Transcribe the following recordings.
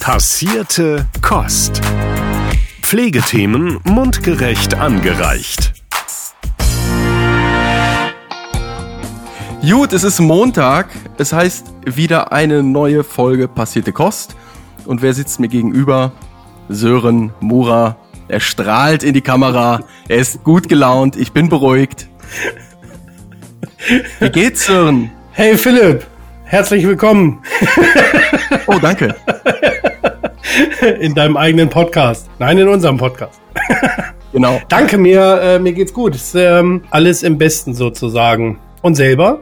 Passierte Kost. Pflegethemen mundgerecht angereicht. Gut, es ist Montag. Es heißt wieder eine neue Folge Passierte Kost. Und wer sitzt mir gegenüber? Sören Mura. Er strahlt in die Kamera. Er ist gut gelaunt. Ich bin beruhigt. Wie geht's, Sören? Hey Philipp, herzlich willkommen. Oh, danke. In deinem eigenen Podcast. Nein, in unserem Podcast. Genau. Danke, mir geht's gut. Ist alles im Besten sozusagen. Und selber?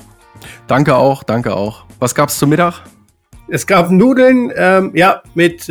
Danke auch. Was gab's zum Mittag? Es gab Nudeln, mit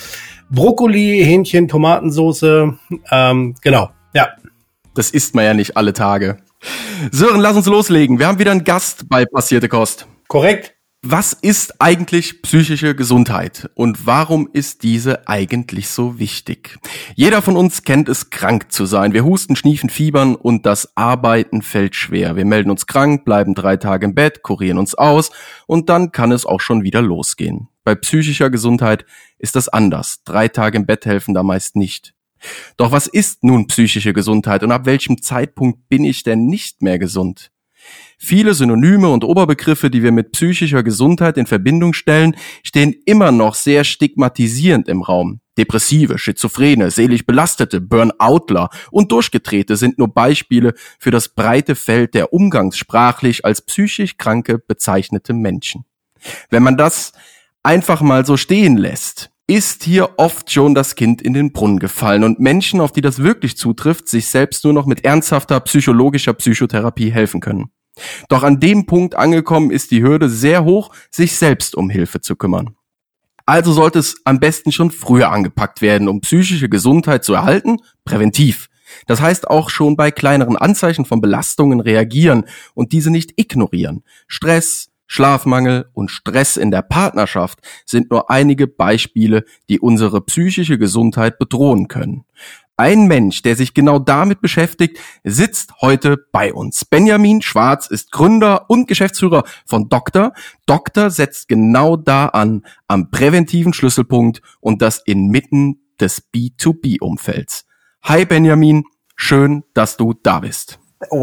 Brokkoli, Hähnchen, Tomatensoße. Genau, ja. Das isst man ja nicht alle Tage. Sören, lass uns loslegen. Wir haben wieder einen Gast bei Passierte Kost. Korrekt. Was ist eigentlich psychische Gesundheit und warum ist diese eigentlich so wichtig? Jeder von uns kennt es, krank zu sein. Wir husten, schniefen, fiebern und das Arbeiten fällt schwer. Wir melden uns krank, bleiben 3 Tage im Bett, kurieren uns aus und dann kann es auch schon wieder losgehen. Bei psychischer Gesundheit ist das anders. 3 Tage im Bett helfen da meist nicht. Doch was ist nun psychische Gesundheit und ab welchem Zeitpunkt bin ich denn nicht mehr gesund? Viele Synonyme und Oberbegriffe, die wir mit psychischer Gesundheit in Verbindung stellen, stehen immer noch sehr stigmatisierend im Raum. Depressive, Schizophrene, seelisch Belastete, Burnoutler und Durchgedrehte sind nur Beispiele für das breite Feld der umgangssprachlich als psychisch Kranke bezeichnete Menschen. Wenn man das einfach mal so stehen lässt, ist hier oft schon das Kind in den Brunnen gefallen und Menschen, auf die das wirklich zutrifft, sich selbst nur noch mit ernsthafter psychologischer Psychotherapie helfen können. Doch an dem Punkt angekommen ist die Hürde sehr hoch, sich selbst um Hilfe zu kümmern. Also sollte es am besten schon früher angepackt werden, um psychische Gesundheit zu erhalten, präventiv. Das heißt auch schon bei kleineren Anzeichen von Belastungen reagieren und diese nicht ignorieren. Stress, Schlafmangel und Stress in der Partnerschaft sind nur einige Beispiele, die unsere psychische Gesundheit bedrohen können. Ein Mensch, der sich genau damit beschäftigt, sitzt heute bei uns. Benjamin Schwarz ist Gründer und Geschäftsführer von Doktor. Doktor setzt genau da an, am präventiven Schlüsselpunkt und das inmitten des B2B-Umfelds. Hi Benjamin, schön, dass du da bist.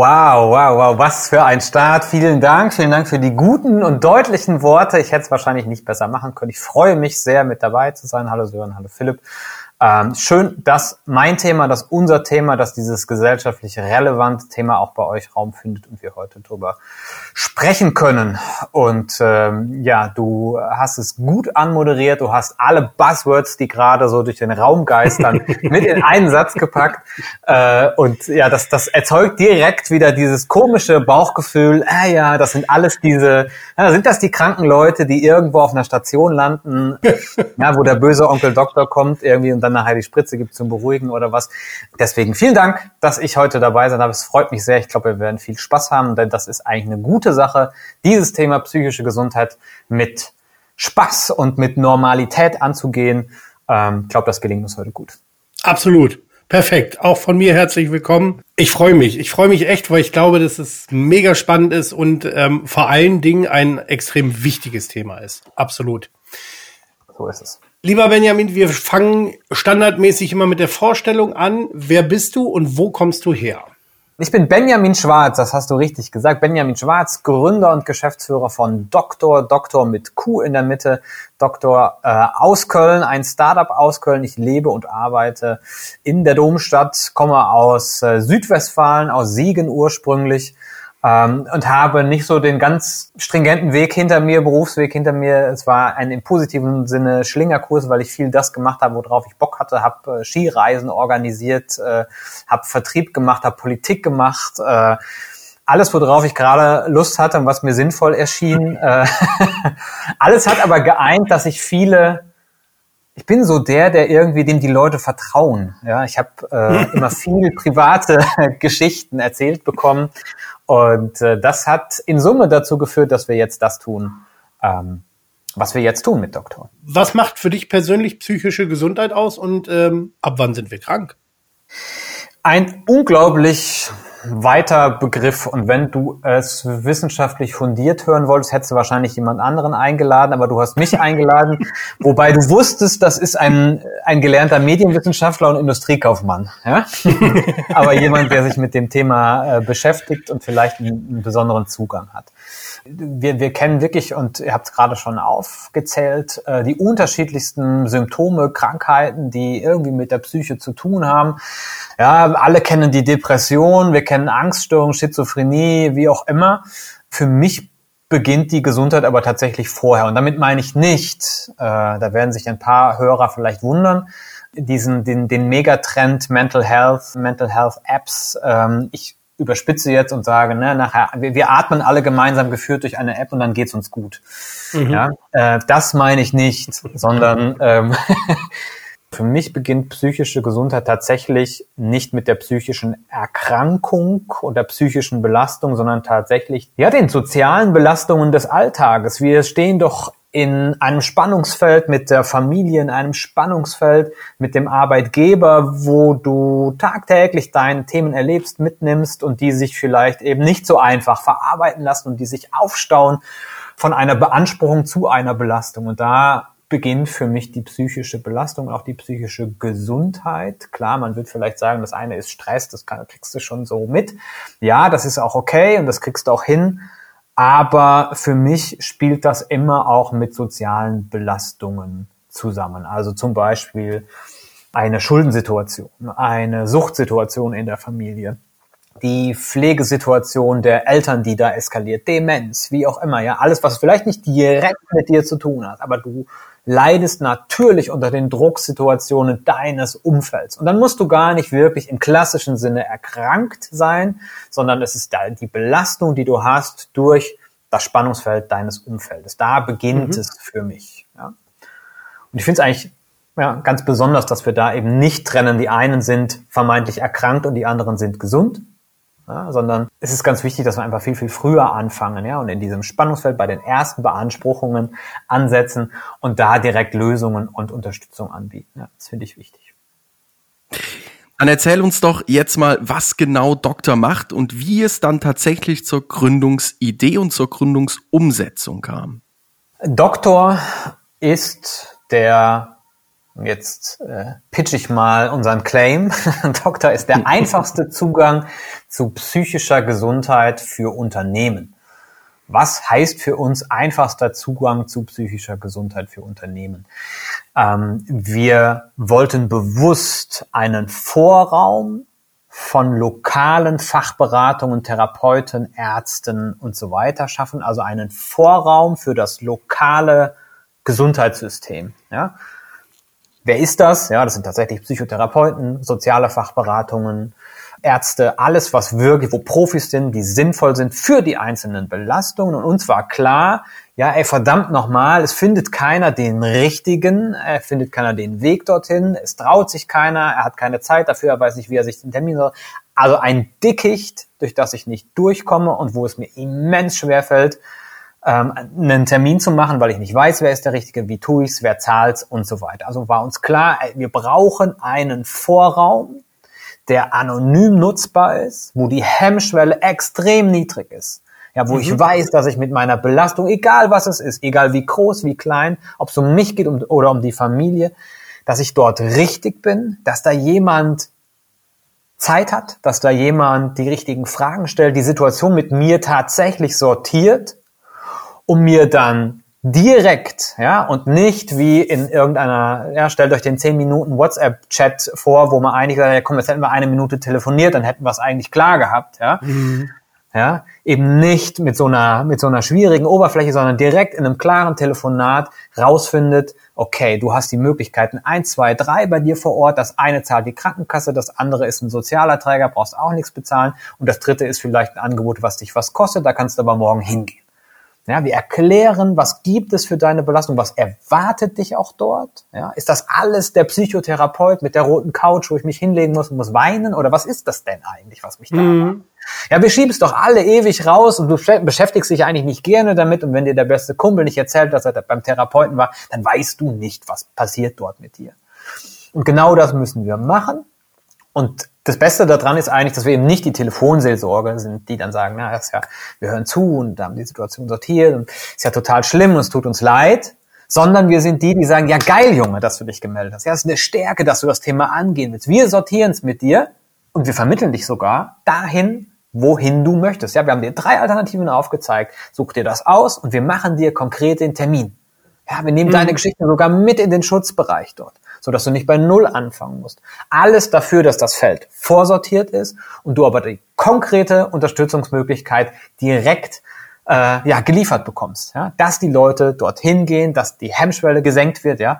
Wow, was für ein Start. Vielen Dank für die guten und deutlichen Worte. Ich hätte es wahrscheinlich nicht besser machen können. Ich freue mich sehr, mit dabei zu sein. Hallo Sören, hallo Philipp. Schön, dass mein Thema, dass unser Thema, dass dieses gesellschaftlich relevante Thema auch bei euch Raum findet und wir heute drüber sprechen können. Und du hast es gut anmoderiert, du hast alle Buzzwords, die gerade so durch den Raum geistern, mit in einen Satz gepackt. Das erzeugt direkt wieder dieses komische Bauchgefühl, das sind alles sind das die kranken Leute, die irgendwo auf einer Station landen, wo der böse Onkel Doktor kommt irgendwie und dann nachher die Spritze gibt zum Beruhigen oder was. Deswegen vielen Dank, dass ich heute dabei sein darf. Es freut mich sehr. Ich glaube, wir werden viel Spaß haben, denn das ist eigentlich eine gute Sache, dieses Thema psychische Gesundheit mit Spaß und mit Normalität anzugehen. Ich glaube, das gelingt uns heute gut. Absolut. Perfekt. Auch von mir herzlich willkommen. Ich freue mich. echt, weil ich glaube, dass es mega spannend ist und vor allen Dingen ein extrem wichtiges Thema ist. Absolut. So ist es. Lieber Benjamin, wir fangen standardmäßig immer mit der Vorstellung an. Wer bist du und wo kommst du her? Ich bin Benjamin Schwarz, das hast du richtig gesagt. Benjamin Schwarz, Gründer und Geschäftsführer von Doktor mit Q in der Mitte. Doktor aus Köln, ein Startup aus Köln. Ich lebe und arbeite in der Domstadt, komme aus Südwestfalen, aus Siegen ursprünglich. Und habe nicht so den ganz stringenten Berufsweg hinter mir. Es war ein im positiven Sinne Schlingerkurs, weil ich viel das gemacht habe, worauf ich Bock hatte. Habe Skireisen organisiert, habe Vertrieb gemacht, habe Politik gemacht. Alles, worauf ich gerade Lust hatte und was mir sinnvoll erschien. Alles hat aber geeint, dass ich bin so der irgendwie, dem die Leute vertrauen. Ja, ich habe immer viel private Geschichten erzählt bekommen. Und das hat in Summe dazu geführt, dass wir jetzt das tun, was wir jetzt tun mit Doktor. Was macht für dich persönlich psychische Gesundheit aus und ab wann sind wir krank? Ein unglaublich weiter Begriff und wenn du es wissenschaftlich fundiert hören wolltest, hättest du wahrscheinlich jemand anderen eingeladen, aber du hast mich eingeladen, wobei du wusstest, das ist ein gelernter Medienwissenschaftler und Industriekaufmann, ja? Aber jemand, der sich mit dem Thema beschäftigt und vielleicht einen besonderen Zugang hat. Wir kennen wirklich, und ihr habt es gerade schon aufgezählt, die unterschiedlichsten Symptome, Krankheiten, die irgendwie mit der Psyche zu tun haben. Ja, alle kennen die Depression, wir kennen Angststörungen, Schizophrenie, wie auch immer. Für mich beginnt die Gesundheit aber tatsächlich vorher. Und damit meine ich nicht, da werden sich ein paar Hörer vielleicht wundern, den Megatrend Mental Health Apps. Ich überspitze jetzt und sage, nachher, wir atmen alle gemeinsam geführt durch eine App und dann geht's uns gut. Ja, das meine ich nicht, sondern für mich beginnt psychische Gesundheit tatsächlich nicht mit der psychischen Erkrankung oder psychischen Belastung, sondern tatsächlich den sozialen Belastungen des Alltages. Wir stehen doch in einem Spannungsfeld mit der Familie, in einem Spannungsfeld mit dem Arbeitgeber, wo du tagtäglich deine Themen erlebst, mitnimmst und die sich vielleicht eben nicht so einfach verarbeiten lassen und die sich aufstauen von einer Beanspruchung zu einer Belastung. Und da beginnt für mich die psychische Belastung, auch die psychische Gesundheit. Klar, man wird vielleicht sagen, das eine ist Stress, das kriegst du schon so mit. Ja, das ist auch okay und das kriegst du auch hin. Aber für mich spielt das immer auch mit sozialen Belastungen zusammen. Also zum Beispiel eine Schuldensituation, eine Suchtsituation in der Familie, die Pflegesituation der Eltern, die da eskaliert, Demenz, wie auch immer, ja, alles, was vielleicht nicht direkt mit dir zu tun hat, aber du leidest natürlich unter den Drucksituationen deines Umfelds. Und dann musst du gar nicht wirklich im klassischen Sinne erkrankt sein, sondern es ist da die Belastung, die du hast durch das Spannungsfeld deines Umfeldes. Da beginnt es für mich. Ja. Und ich finde es eigentlich ganz besonders, dass wir da eben nicht trennen, die einen sind vermeintlich erkrankt und die anderen sind gesund. Ja, sondern es ist ganz wichtig, dass wir einfach viel, viel früher anfangen, und in diesem Spannungsfeld bei den ersten Beanspruchungen ansetzen und da direkt Lösungen und Unterstützung anbieten. Ja, das finde ich wichtig. Dann erzähl uns doch jetzt mal, was genau Doktor macht und wie es dann tatsächlich zur Gründungsidee und zur Gründungsumsetzung kam. Doktor ist jetzt pitch ich mal unseren Claim. Doktor ist der einfachste Zugang zu psychischer Gesundheit für Unternehmen. Was heißt für uns einfachster Zugang zu psychischer Gesundheit für Unternehmen? Wir wollten bewusst einen Vorraum von lokalen Fachberatungen, Therapeuten, Ärzten und so weiter schaffen, also einen Vorraum für das lokale Gesundheitssystem. Ja? Wer ist das? Ja, das sind tatsächlich Psychotherapeuten, soziale Fachberatungen, Ärzte, alles, was wirklich, wo Profis sind, die sinnvoll sind für die einzelnen Belastungen. Und uns war klar, verdammt nochmal, es findet keiner den richtigen, er findet keiner den Weg dorthin, es traut sich keiner, er hat keine Zeit dafür, er weiß nicht, wie er sich den Termin soll. Also ein Dickicht, durch das ich nicht durchkomme und wo es mir immens schwerfällt, einen Termin zu machen, weil ich nicht weiß, wer ist der Richtige, wie tue ich's, wer zahlt's und so weiter. Also war uns klar, wir brauchen einen Vorraum, der anonym nutzbar ist, wo die Hemmschwelle extrem niedrig ist. Ja, wo ich weiß, dass ich mit meiner Belastung, egal was es ist, egal wie groß, wie klein, ob es um mich geht oder um die Familie, dass ich dort richtig bin, dass da jemand Zeit hat, dass da jemand die richtigen Fragen stellt, die Situation mit mir tatsächlich sortiert, um mir dann direkt, und nicht wie in irgendeiner, stellt euch den 10 Minuten WhatsApp-Chat vor, wo man eigentlich sagt, komm, jetzt hätten wir 1 Minute telefoniert, dann hätten wir es eigentlich klar gehabt, Ja, eben nicht mit so einer schwierigen Oberfläche, sondern direkt in einem klaren Telefonat rausfindet, okay, du hast die Möglichkeiten 1, 2, 3 bei dir vor Ort, das eine zahlt die Krankenkasse, das andere ist ein sozialer Träger, brauchst auch nichts bezahlen und das dritte ist vielleicht ein Angebot, was dich was kostet, da kannst du aber morgen hingehen. Ja, wir erklären, was gibt es für deine Belastung, was erwartet dich auch dort? Ja, ist das alles der Psychotherapeut mit der roten Couch, wo ich mich hinlegen muss und muss weinen? Oder was ist das denn eigentlich, was mich da erwartet? Ja, wir schieben es doch alle ewig raus und du beschäftigst dich eigentlich nicht gerne damit und wenn dir der beste Kumpel nicht erzählt, dass er beim Therapeuten war, dann weißt du nicht, was passiert dort mit dir. Und genau das müssen wir machen. Und das Beste daran ist eigentlich, dass wir eben nicht die Telefonseelsorge sind, die dann sagen, na, das ist ja, wir hören zu und haben die Situation sortiert und ist ja total schlimm und es tut uns leid, sondern wir sind die sagen, ja geil, Junge, dass du dich gemeldet hast. Ja, es ist eine Stärke, dass du das Thema angehen willst. Wir sortieren es mit dir und wir vermitteln dich sogar dahin, wohin du möchtest. Ja, wir haben dir 3 Alternativen aufgezeigt. Such dir das aus und wir machen dir konkret den Termin. Ja, wir nehmen deine Geschichte sogar mit in den Schutzbereich dort, sodass du nicht bei Null anfangen musst. Alles dafür, dass das Feld vorsortiert ist und du aber die konkrete Unterstützungsmöglichkeit direkt geliefert bekommst. Ja, dass die Leute dorthin gehen, dass die Hemmschwelle gesenkt wird, ja,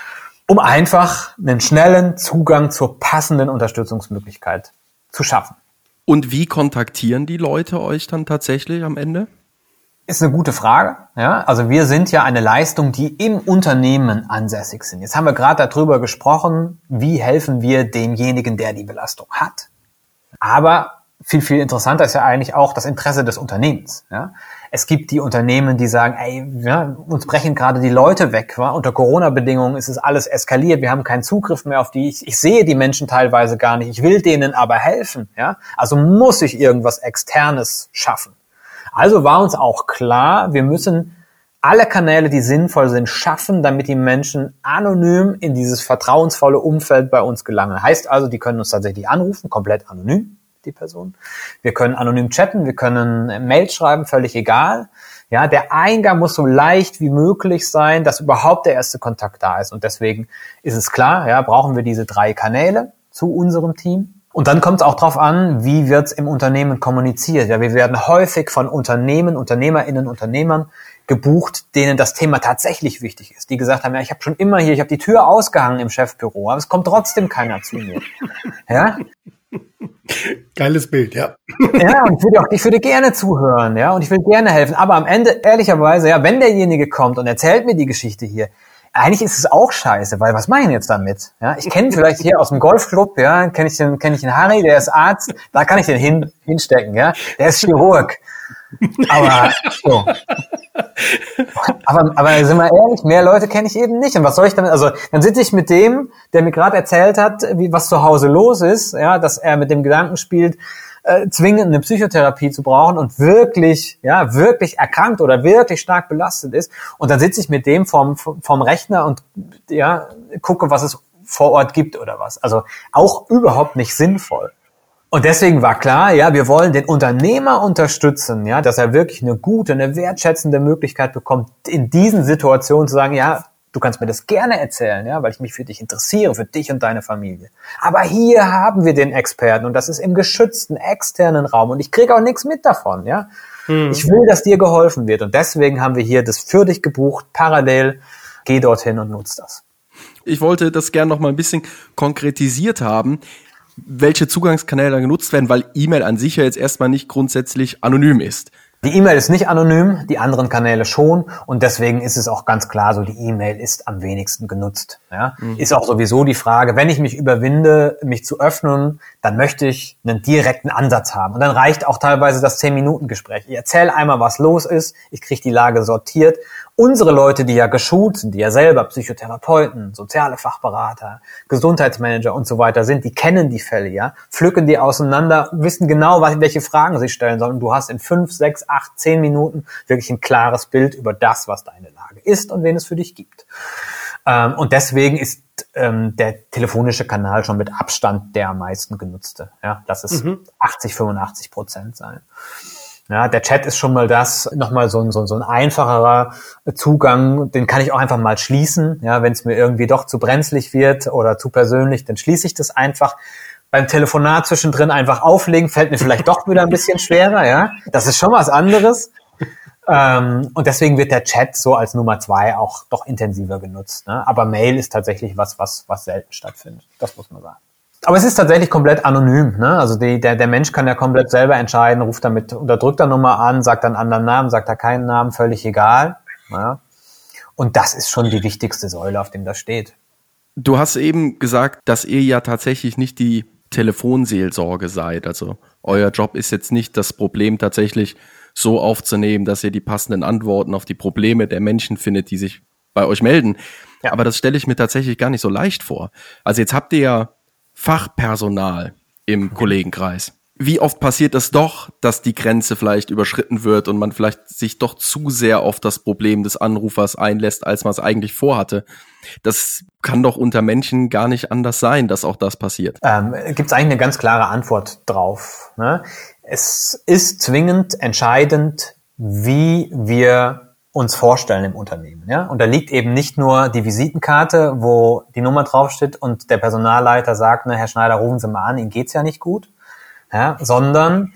um einfach einen schnellen Zugang zur passenden Unterstützungsmöglichkeit zu schaffen. Und wie kontaktieren die Leute euch dann tatsächlich am Ende? Ist eine gute Frage. Ja, also wir sind ja eine Leistung, die im Unternehmen ansässig sind. Jetzt haben wir gerade darüber gesprochen, wie helfen wir demjenigen, der die Belastung hat. Aber viel, viel interessanter ist ja eigentlich auch das Interesse des Unternehmens. Ja? Es gibt die Unternehmen, die sagen, ey, ja, uns brechen gerade die Leute weg. Wa? Unter Corona-Bedingungen ist es alles eskaliert. Wir haben keinen Zugriff mehr auf die. Ich sehe die Menschen teilweise gar nicht. Ich will denen aber helfen. Ja? Also muss ich irgendwas Externes schaffen. Also war uns auch klar, wir müssen alle Kanäle, die sinnvoll sind, schaffen, damit die Menschen anonym in dieses vertrauensvolle Umfeld bei uns gelangen. Heißt also, die können uns tatsächlich anrufen, komplett anonym, die Person. Wir können anonym chatten, wir können Mails schreiben, völlig egal. Ja, der Eingang muss so leicht wie möglich sein, dass überhaupt der erste Kontakt da ist. Und deswegen ist es klar, ja, brauchen wir diese 3 Kanäle zu unserem Team. Und dann kommt es auch darauf an, wie wird es im Unternehmen kommuniziert. Ja, wir werden häufig von Unternehmen, UnternehmerInnen, Unternehmern gebucht, denen das Thema tatsächlich wichtig ist. Die gesagt haben, ja, ich habe schon immer hier, ich habe die Tür ausgehangen im Chefbüro, aber es kommt trotzdem keiner zu mir. Ja? Geiles Bild, ja. Ja, und ich würde gerne zuhören, ja, und ich will gerne helfen. Aber am Ende, ehrlicherweise, ja, wenn derjenige kommt und erzählt mir die Geschichte hier, eigentlich ist es auch scheiße, weil was mache ich denn jetzt damit? Ja, ich kenne vielleicht hier aus dem Golfclub, ja, kenne ich den Harry, der ist Arzt, da kann ich den hinstecken, ja, der ist Chirurg. Aber so. Aber sind wir ehrlich, mehr Leute kenne ich eben nicht. Und was soll ich damit? Also dann sitze ich mit dem, der mir gerade erzählt hat, was zu Hause los ist, ja, dass er mit dem Gedanken spielt, zwingend eine Psychotherapie zu brauchen und wirklich erkrankt oder wirklich stark belastet ist. Und dann sitze ich mit dem vorm Rechner und ja, gucke, was es vor Ort gibt oder was. Also auch überhaupt nicht sinnvoll. Und deswegen war klar, ja, wir wollen den Unternehmer unterstützen, ja, dass er wirklich eine gute, eine wertschätzende Möglichkeit bekommt, in diesen Situationen zu sagen, ja, du kannst mir das gerne erzählen, ja, weil ich mich für dich interessiere, für dich und deine Familie. Aber hier haben wir den Experten und das ist im geschützten, externen Raum und ich kriege auch nichts mit davon, ja. Ich will, dass dir geholfen wird und deswegen haben wir hier das für dich gebucht, parallel, geh dorthin und nutz das. Ich wollte das gerne noch mal ein bisschen konkretisiert haben, welche Zugangskanäle da genutzt werden, weil E-Mail an sich ja jetzt erstmal nicht grundsätzlich anonym ist. Die E-Mail ist nicht anonym, die anderen Kanäle schon und deswegen ist es auch ganz klar so, die E-Mail ist am wenigsten genutzt. Ja? Ist auch sowieso die Frage, wenn ich mich überwinde, mich zu öffnen, dann möchte ich einen direkten Ansatz haben und dann reicht auch teilweise das 10-Minuten-Gespräch. Ich erzähle einmal, was los ist, ich kriege die Lage sortiert. Unsere Leute, die ja geschult sind, die ja selber Psychotherapeuten, soziale Fachberater, Gesundheitsmanager und so weiter sind, die kennen die Fälle, ja, pflücken die auseinander, wissen genau, welche Fragen sie stellen sollen. Du hast in 5, 6, 8, 10 Minuten wirklich ein klares Bild über das, was deine Lage ist und wen es für dich gibt. Und deswegen ist der telefonische Kanal schon mit Abstand der am meisten genutzte. Ja, das ist 80-85% sein. Ja, der Chat ist schon mal nochmal so ein einfacherer Zugang, den kann ich auch einfach mal schließen. Ja, wenn es mir irgendwie doch zu brenzlig wird oder zu persönlich, dann schließe ich das einfach. Beim Telefonat zwischendrin einfach auflegen, fällt mir vielleicht doch wieder ein bisschen schwerer, ja. Das ist schon was anderes. Und deswegen wird der Chat so als Nummer 2 auch doch intensiver genutzt. Ne? Aber Mail ist tatsächlich was selten stattfindet. Das muss man sagen. Aber es ist tatsächlich komplett anonym. Ne? Also der Mensch kann ja komplett selber entscheiden, ruft dann mit unterdrückter Nummer an, sagt dann einen anderen Namen, sagt da keinen Namen, völlig egal. Ja? Und das ist schon die wichtigste Säule, auf dem das steht. Du hast eben gesagt, dass ihr ja tatsächlich nicht die Telefonseelsorge seid. Also euer Job ist jetzt nicht das Problem tatsächlich so aufzunehmen, dass ihr die passenden Antworten auf die Probleme der Menschen findet, die sich bei euch melden. Ja. Aber das stelle ich mir tatsächlich gar nicht so leicht vor. Also jetzt habt ihr ja Fachpersonal im Kollegenkreis. Wie oft passiert es doch, dass die Grenze vielleicht überschritten wird und man vielleicht sich doch zu sehr auf das Problem des Anrufers einlässt, als man es eigentlich vorhatte? Das kann doch unter Menschen gar nicht anders sein, dass auch das passiert. Gibt es eigentlich eine ganz klare Antwort drauf, ne? Es ist zwingend entscheidend, wie wir uns vorstellen im Unternehmen. Ja? Und da liegt eben nicht nur die Visitenkarte, wo die Nummer draufsteht und der Personalleiter sagt, ne, Herr Schneider, rufen Sie mal an, Ihnen geht's ja nicht gut. Ja, sondern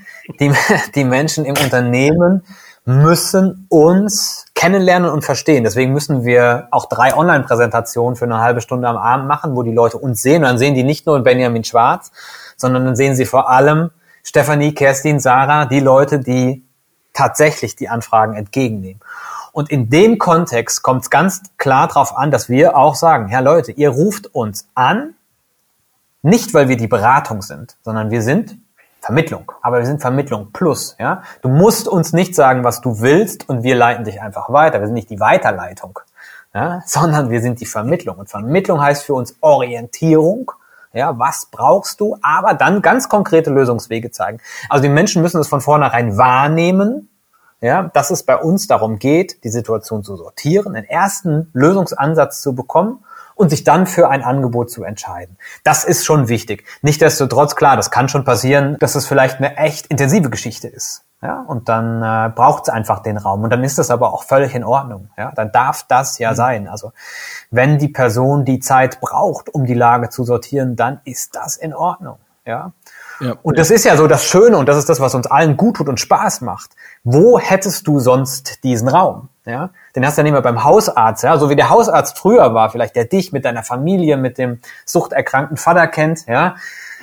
die Menschen im Unternehmen müssen uns kennenlernen und verstehen. Deswegen müssen wir auch 3 Online-Präsentationen für eine halbe Stunde am Abend machen, wo die Leute uns sehen. Und dann sehen die nicht nur Benjamin Schwarz, sondern dann sehen sie vor allem Stefanie, Kerstin, Sarah, die Leute, die tatsächlich die Anfragen entgegennehmen. Und in dem Kontext kommt es ganz klar darauf an, dass wir auch sagen, ja Leute, ihr ruft uns an, nicht weil wir die Beratung sind, sondern wir sind Vermittlung, aber wir sind Vermittlung plus, ja. Du musst uns nicht sagen, was du willst und wir leiten dich einfach weiter. Wir sind nicht die Weiterleitung, ja, sondern wir sind die Vermittlung. Und Vermittlung heißt für uns Orientierung, ja, was brauchst du, aber dann ganz konkrete Lösungswege zeigen. Also die Menschen müssen es von vornherein wahrnehmen, ja, dass es bei uns darum geht, die Situation zu sortieren, einen ersten Lösungsansatz zu bekommen und sich dann für ein Angebot zu entscheiden. Das ist schon wichtig. Nichtsdestotrotz, klar, das kann schon passieren, dass es vielleicht eine echt intensive Geschichte ist. Ja, und dann braucht es einfach den Raum. Und dann ist das aber auch völlig in Ordnung. Ja, dann darf das ja sein. Also wenn die Person die Zeit braucht, um die Lage zu sortieren, dann ist das in Ordnung. Ja. Ja. Und das ist ja so das Schöne und das ist das, was uns allen gut tut und Spaß macht. Wo hättest du sonst diesen Raum? Ja, den hast du ja nicht mehr beim Hausarzt, ja, so wie der Hausarzt früher war, vielleicht der dich mit deiner Familie, mit dem suchterkrankten Vater kennt, ja.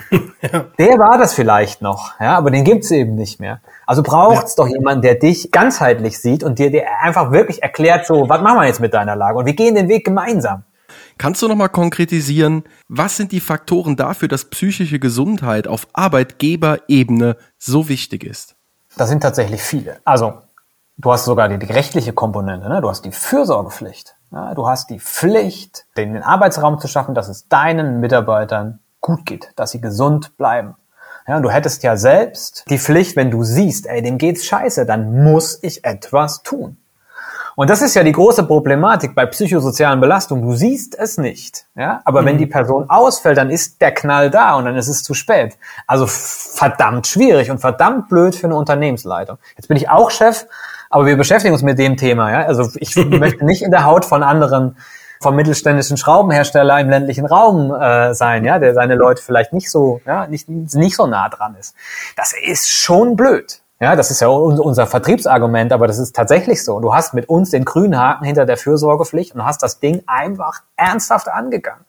Der war das vielleicht noch, ja, aber den gibt's eben nicht mehr. Also braucht's doch jemanden, der dich ganzheitlich sieht und dir einfach wirklich erklärt, so, was machen wir jetzt mit deiner Lage und wir gehen den Weg gemeinsam. Kannst du nochmal konkretisieren, was sind die Faktoren dafür, dass psychische Gesundheit auf Arbeitgeberebene so wichtig ist? Das sind tatsächlich viele. Also, du hast sogar die rechtliche Komponente, ne? Du hast die Fürsorgepflicht. Ja? Du hast die Pflicht, den Arbeitsraum zu schaffen, dass es deinen Mitarbeitern gut geht, dass sie gesund bleiben. Ja, und du hättest ja selbst die Pflicht, wenn du siehst, ey, dem geht's scheiße, dann muss ich etwas tun. Und das ist ja die große Problematik bei psychosozialen Belastungen. Du siehst es nicht, ja, aber wenn die Person ausfällt, dann ist der Knall da und dann ist es zu spät. Also verdammt schwierig und verdammt blöd für eine Unternehmensleitung. Jetzt bin ich auch Chef, aber wir beschäftigen uns mit dem Thema, ja. Also ich möchte nicht in der Haut von anderen, vom mittelständischen Schraubenhersteller im ländlichen Raum sein, ja, der seine Leute vielleicht nicht so, ja, nicht so nah dran ist. Das ist schon blöd. Ja, das ist ja unser Vertriebsargument, aber das ist tatsächlich so. Du hast mit uns den grünen Haken hinter der Fürsorgepflicht und hast das Ding einfach ernsthaft angegangen.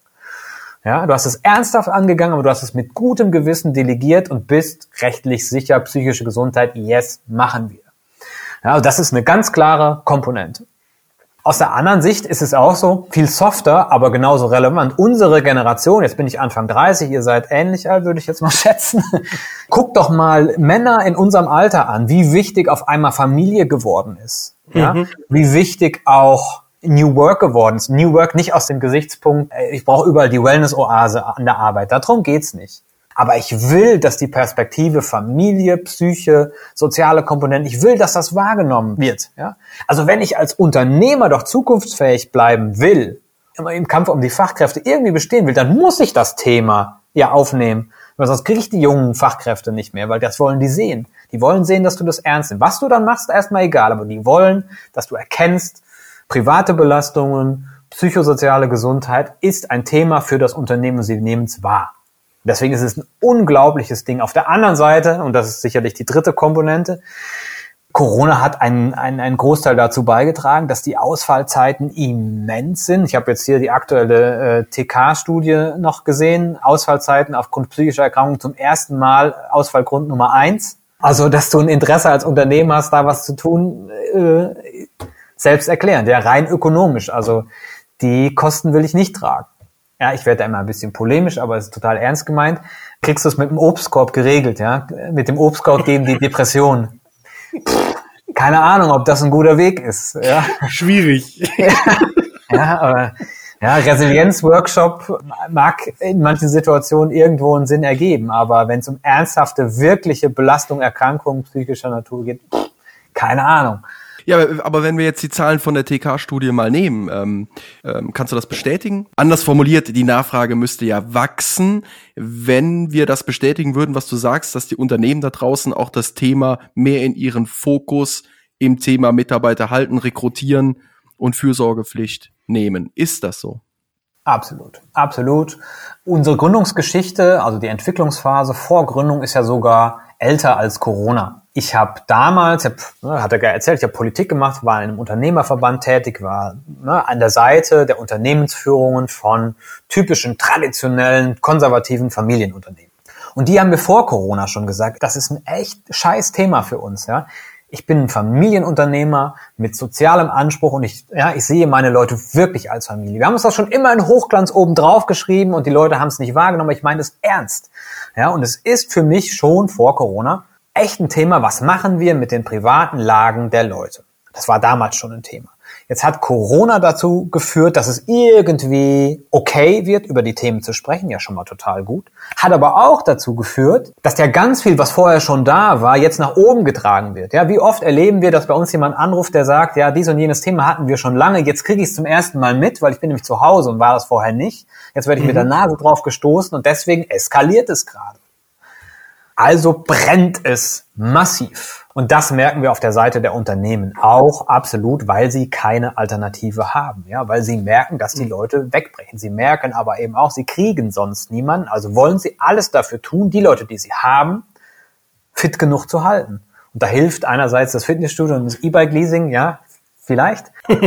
Ja, du hast es ernsthaft angegangen, aber du hast es mit gutem Gewissen delegiert und bist rechtlich sicher, psychische Gesundheit, yes, machen wir. Ja, also das ist eine ganz klare Komponente. Aus der anderen Sicht ist es auch so, viel softer, aber genauso relevant. Unsere Generation, jetzt bin ich Anfang 30, ihr seid ähnlich alt, würde ich jetzt mal schätzen. Guckt doch mal Männer in unserem Alter an, wie wichtig auf einmal Familie geworden ist. Ja? Wie wichtig auch New Work geworden ist. New Work nicht aus dem Gesichtspunkt, ich brauche überall die Wellness-Oase an der Arbeit. Darum geht's nicht. Aber ich will, dass die Perspektive Familie, Psyche, soziale Komponenten, ich will, dass das wahrgenommen wird. Ja? Also wenn ich als Unternehmer doch zukunftsfähig bleiben will, immer im Kampf um die Fachkräfte irgendwie bestehen will, dann muss ich das Thema ja aufnehmen. Weil sonst kriege ich die jungen Fachkräfte nicht mehr, weil das wollen die sehen. Die wollen sehen, dass du das ernst nimmst. Was du dann machst, erstmal egal, aber die wollen, dass du erkennst, private Belastungen, psychosoziale Gesundheit ist ein Thema für das Unternehmen und sie nehmen es wahr. Deswegen ist es ein unglaubliches Ding. Auf der anderen Seite, und das ist sicherlich die dritte Komponente, Corona hat einen Großteil dazu beigetragen, dass die Ausfallzeiten immens sind. Ich habe jetzt hier die aktuelle TK-Studie noch gesehen. Ausfallzeiten aufgrund psychischer Erkrankungen zum ersten Mal Ausfallgrund Nummer 1. Also, dass du ein Interesse als Unternehmen hast, da was zu tun, selbst erklärend, ja, rein ökonomisch. Also, die Kosten will ich nicht tragen. Ja, ich werde da immer ein bisschen polemisch, aber es ist total ernst gemeint. Kriegst du es mit dem Obstkorb geregelt, ja? Mit dem Obstkorb gegen die Depression. Keine Ahnung, ob das ein guter Weg ist, ja. Schwierig. Ja, aber Ja, Resilienz-Workshop mag in manchen Situationen irgendwo einen Sinn ergeben, aber wenn es um ernsthafte, wirkliche Belastung, Erkrankungen psychischer Natur geht, keine Ahnung. Ja, aber wenn wir jetzt die Zahlen von der TK-Studie mal nehmen, kannst du das bestätigen? Anders formuliert, die Nachfrage müsste ja wachsen, wenn wir das bestätigen würden, was du sagst, dass die Unternehmen da draußen auch das Thema mehr in ihren Fokus im Thema Mitarbeiter halten, rekrutieren und Fürsorgepflicht nehmen. Ist das so? Absolut, absolut. Unsere Gründungsgeschichte, also die Entwicklungsphase vor Gründung, ist ja sogar älter als Corona. Ich habe damals, hat er erzählt, ich habe Politik gemacht, war in einem Unternehmerverband tätig, war an der Seite der Unternehmensführungen von typischen, traditionellen, konservativen Familienunternehmen. Und die haben mir vor Corona schon gesagt, das ist ein echt scheiß Thema für uns. Ja. Ich bin ein Familienunternehmer mit sozialem Anspruch und ich sehe meine Leute wirklich als Familie. Wir haben uns das schon immer in Hochglanz oben drauf geschrieben und die Leute haben es nicht wahrgenommen, aber ich meine es ernst. Ja, und es ist für mich schon vor Corona echt ein Thema, was machen wir mit den privaten Lagen der Leute? Das war damals schon ein Thema. Jetzt hat Corona dazu geführt, dass es irgendwie okay wird, über die Themen zu sprechen, ja schon mal total gut. Hat aber auch dazu geführt, dass ja ganz viel, was vorher schon da war, jetzt nach oben getragen wird. Ja, wie oft erleben wir, dass bei uns jemand anruft, der sagt, ja, dies und jenes Thema hatten wir schon lange, jetzt kriege ich es zum ersten Mal mit, weil ich bin nämlich zu Hause und war das vorher nicht. Jetzt werde ich mit der Nase drauf gestoßen und deswegen eskaliert es gerade. Also brennt es massiv. Und das merken wir auf der Seite der Unternehmen auch absolut, weil sie keine Alternative haben. Ja, weil sie merken, dass die Leute wegbrechen. Sie merken aber eben auch, sie kriegen sonst niemanden. Also wollen sie alles dafür tun, die Leute, die sie haben, fit genug zu halten. Und da hilft einerseits das Fitnessstudio und das E-Bike-Leasing, ja, vielleicht.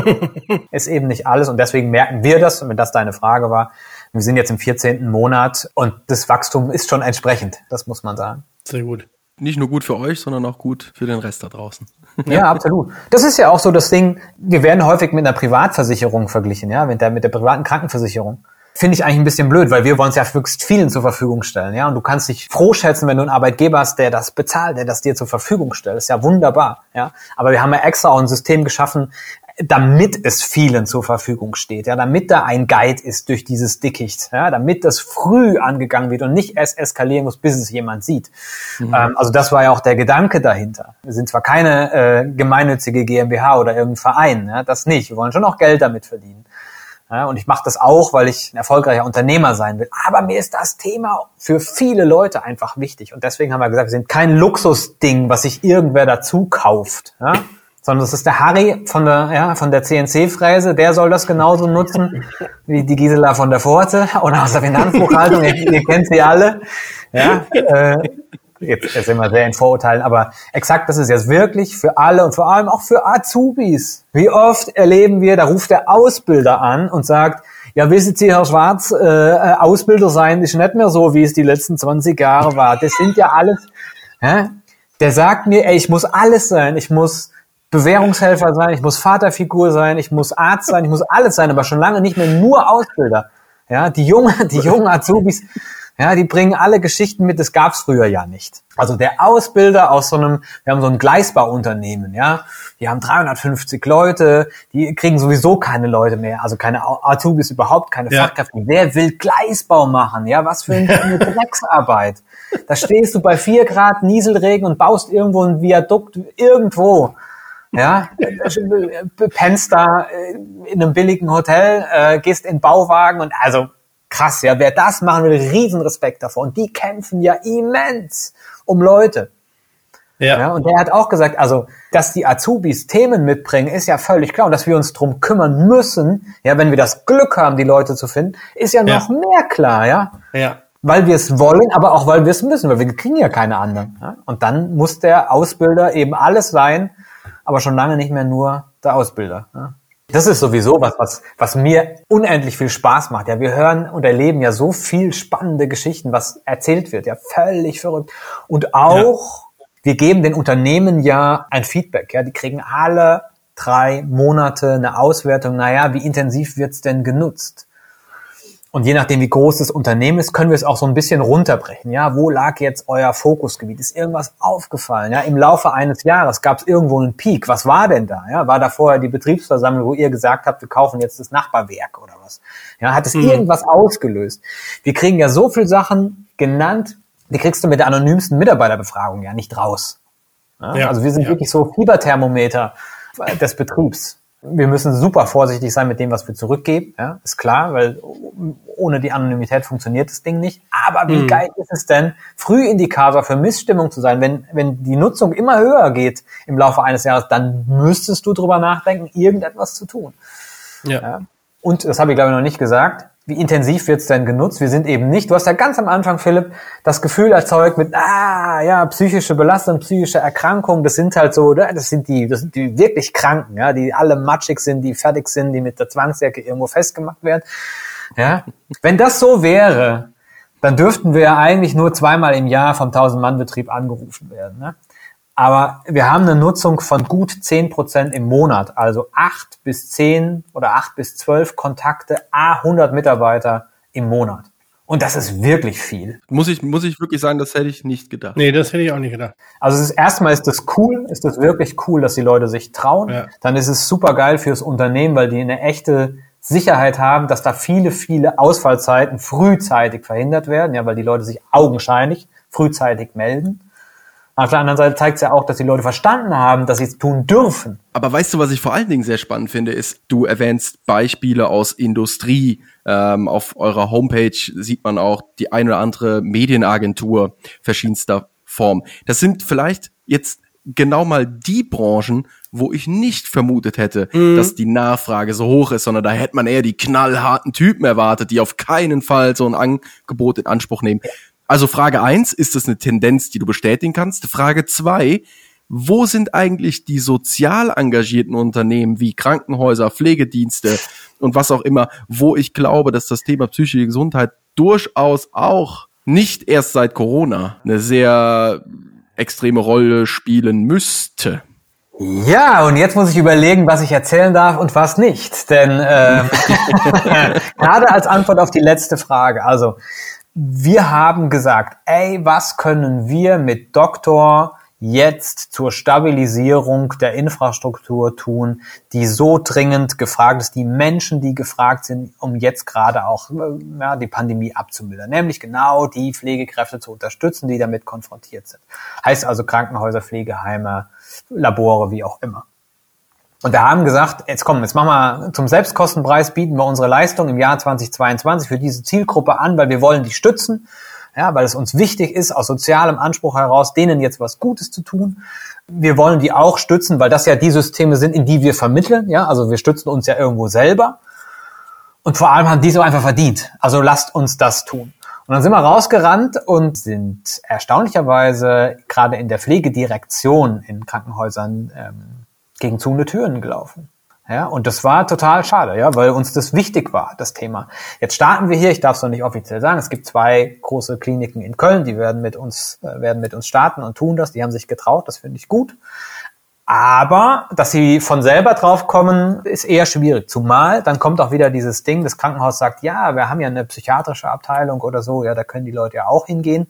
Ist eben nicht alles. Und deswegen merken wir das, und wenn das deine Frage war, wir sind jetzt im 14. Monat und das Wachstum ist schon entsprechend. Das muss man sagen. Sehr gut. Nicht nur gut für euch, sondern auch gut für den Rest da draußen. Ja, absolut. Das ist ja auch so das Ding, wir werden häufig mit einer Privatversicherung verglichen, ja, mit der privaten Krankenversicherung. Finde ich eigentlich ein bisschen blöd, weil wir wollen es ja möglichst vielen zur Verfügung stellen, ja, und du kannst dich froh schätzen, wenn du einen Arbeitgeber hast, der das bezahlt, der das dir zur Verfügung stellt. Das ist ja wunderbar, ja. Aber wir haben ja extra auch ein System geschaffen, damit es vielen zur Verfügung steht, ja, damit da ein Guide ist durch dieses Dickicht, ja, damit das früh angegangen wird und nicht erst eskalieren muss, bis es jemand sieht. Also das war ja auch der Gedanke dahinter. Wir sind zwar keine gemeinnützige GmbH oder irgendein Verein, ja, das nicht. Wir wollen schon auch Geld damit verdienen. Ja, und ich mache das auch, weil ich ein erfolgreicher Unternehmer sein will. Aber mir ist das Thema für viele Leute einfach wichtig. Und deswegen haben wir gesagt, wir sind kein Luxusding, was sich irgendwer dazu kauft, ja? Sondern das ist der Harry von der CNC-Fräse, der soll das genauso nutzen wie die Gisela von der Pforte oder aus der Finanzbuchhaltung, ihr kennt sie alle. Ja, jetzt sind wir sehr in Vorurteilen, aber exakt, das ist jetzt wirklich für alle und vor allem auch für Azubis. Wie oft erleben wir, da ruft der Ausbilder an und sagt, ja, wissen Sie, Herr Schwarz, Ausbilder sein ist nicht mehr so, wie es die letzten 20 Jahre war. Das sind ja alles, der sagt mir, ey, ich muss alles sein, ich muss Bewährungshelfer sein, ich muss Vaterfigur sein, ich muss Arzt sein, ich muss alles sein, aber schon lange nicht mehr nur Ausbilder. Ja, die jungen Azubis, ja, die bringen alle Geschichten mit, das gab's früher ja nicht. Also der Ausbilder aus wir haben so ein Gleisbauunternehmen, ja, die haben 350 Leute, die kriegen sowieso keine Leute mehr, also keine Azubis, überhaupt keine Fachkräfte. Wer will Gleisbau machen? Ja, was für eine Drecksarbeit. Da stehst du bei 4 Grad Nieselregen und baust irgendwo ein Viadukt, irgendwo. Ja, pennst da in einem billigen Hotel, gehst in Bauwagen und also krass, ja, wer das machen will, riesen Respekt davor. Und die kämpfen ja immens um Leute. Ja, und der hat auch gesagt, also, dass die Azubis Themen mitbringen, ist ja völlig klar. Und dass wir uns drum kümmern müssen, ja, wenn wir das Glück haben, die Leute zu finden, ist ja noch mehr klar, ja. Ja. Weil wir es wollen, aber auch weil wir es müssen, weil wir kriegen ja keine anderen. Ja? Und dann muss der Ausbilder eben alles sein, aber schon lange nicht mehr nur der Ausbilder. Ja? Das ist sowieso was mir unendlich viel Spaß macht. Ja, wir hören und erleben ja so viel spannende Geschichten, was erzählt wird. Ja, völlig verrückt. Und auch, wir geben den Unternehmen ja ein Feedback. Ja, die kriegen alle 3 Monate eine Auswertung. Naja, wie intensiv wird's denn genutzt? Und je nachdem, wie groß das Unternehmen ist, können wir es auch so ein bisschen runterbrechen. Ja, wo lag jetzt euer Fokusgebiet? Ist irgendwas aufgefallen? Ja, im Laufe eines Jahres gab es irgendwo einen Peak. Was war denn da? Ja, war da vorher die Betriebsversammlung, wo ihr gesagt habt, wir kaufen jetzt das Nachbarwerk oder was? Ja, hat es irgendwas ausgelöst? Wir kriegen ja so viele Sachen genannt, die kriegst du mit der anonymsten Mitarbeiterbefragung ja nicht raus. Ja, also wir sind wirklich so Fieberthermometer des Betriebs. Wir müssen super vorsichtig sein mit dem, was wir zurückgeben, ja, ist klar, weil ohne die Anonymität funktioniert das Ding nicht. Aber wie geil ist es denn, Frühindikator für Missstimmung zu sein? Wenn die Nutzung immer höher geht im Laufe eines Jahres, dann müsstest du drüber nachdenken, irgendetwas zu tun. Ja. Und, das habe ich glaube ich noch nicht gesagt, wie intensiv wird's denn genutzt? Wir sind eben nicht, du hast ja ganz am Anfang, Philipp, das Gefühl erzeugt mit, psychische Belastung, psychische Erkrankung, das sind halt so, das sind die wirklich Kranken, ja, die alle matschig sind, die fertig sind, die mit der Zwangsjacke irgendwo festgemacht werden. Ja. Wenn das so wäre, dann dürften wir ja eigentlich nur 2-mal im Jahr vom 1000-Mann-Betrieb angerufen werden, ne? Aber wir haben eine Nutzung von gut 10% im Monat, also 8 bis 10 oder 8 bis 12 Kontakte, 100 Mitarbeiter im Monat. Und das ist wirklich viel. Muss ich wirklich sagen, das hätte ich nicht gedacht. Nee, das hätte ich auch nicht gedacht. Also erstmal ist das wirklich cool, dass die Leute sich trauen. Ja. Dann ist es super geil fürs Unternehmen, weil die eine echte Sicherheit haben, dass da viele, viele Ausfallzeiten frühzeitig verhindert werden, ja, weil die Leute sich augenscheinlich frühzeitig melden. Auf der anderen Seite zeigt es ja auch, dass die Leute verstanden haben, dass sie es tun dürfen. Aber weißt du, was ich vor allen Dingen sehr spannend finde, ist, du erwähnst Beispiele aus Industrie. Auf eurer Homepage sieht man auch die ein oder andere Medienagentur verschiedenster Form. Das sind vielleicht jetzt genau mal die Branchen, wo ich nicht vermutet hätte, dass die Nachfrage so hoch ist, sondern da hätte man eher die knallharten Typen erwartet, die auf keinen Fall so ein Angebot in Anspruch nehmen. Also Frage 1, ist das eine Tendenz, die du bestätigen kannst? Frage 2, wo sind eigentlich die sozial engagierten Unternehmen wie Krankenhäuser, Pflegedienste und was auch immer, wo ich glaube, dass das Thema psychische Gesundheit durchaus auch nicht erst seit Corona eine sehr extreme Rolle spielen müsste? Ja, und jetzt muss ich überlegen, was ich erzählen darf und was nicht. Denn gerade als Antwort auf die letzte Frage, also wir haben gesagt, was können wir mit Doktor jetzt zur Stabilisierung der Infrastruktur tun, die so dringend gefragt ist, die Menschen, die gefragt sind, um jetzt gerade auch die Pandemie abzumildern, nämlich genau die Pflegekräfte zu unterstützen, die damit konfrontiert sind. Heißt also Krankenhäuser, Pflegeheime, Labore, wie auch immer. Und wir haben gesagt, jetzt machen wir zum Selbstkostenpreis, bieten wir unsere Leistung im Jahr 2022 für diese Zielgruppe an, weil wir wollen die stützen, ja, weil es uns wichtig ist, aus sozialem Anspruch heraus, denen jetzt was Gutes zu tun. Wir wollen die auch stützen, weil das ja die Systeme sind, in die wir vermitteln, ja, also wir stützen uns ja irgendwo selber. Und vor allem haben die so einfach verdient. Also lasst uns das tun. Und dann sind wir rausgerannt und sind erstaunlicherweise gerade in der Pflegedirektion in Krankenhäusern gegen zu eine Türen gelaufen. Ja, und das war total schade, ja, weil uns das wichtig war, das Thema. Jetzt starten wir hier, ich darf es noch nicht offiziell sagen, es gibt 2 große Kliniken in Köln, die werden mit uns starten und tun das, die haben sich getraut, das finde ich gut. Aber, dass sie von selber drauf kommen, ist eher schwierig. Zumal, dann kommt auch wieder dieses Ding, das Krankenhaus sagt, ja, wir haben ja eine psychiatrische Abteilung oder so, ja, da können die Leute ja auch hingehen.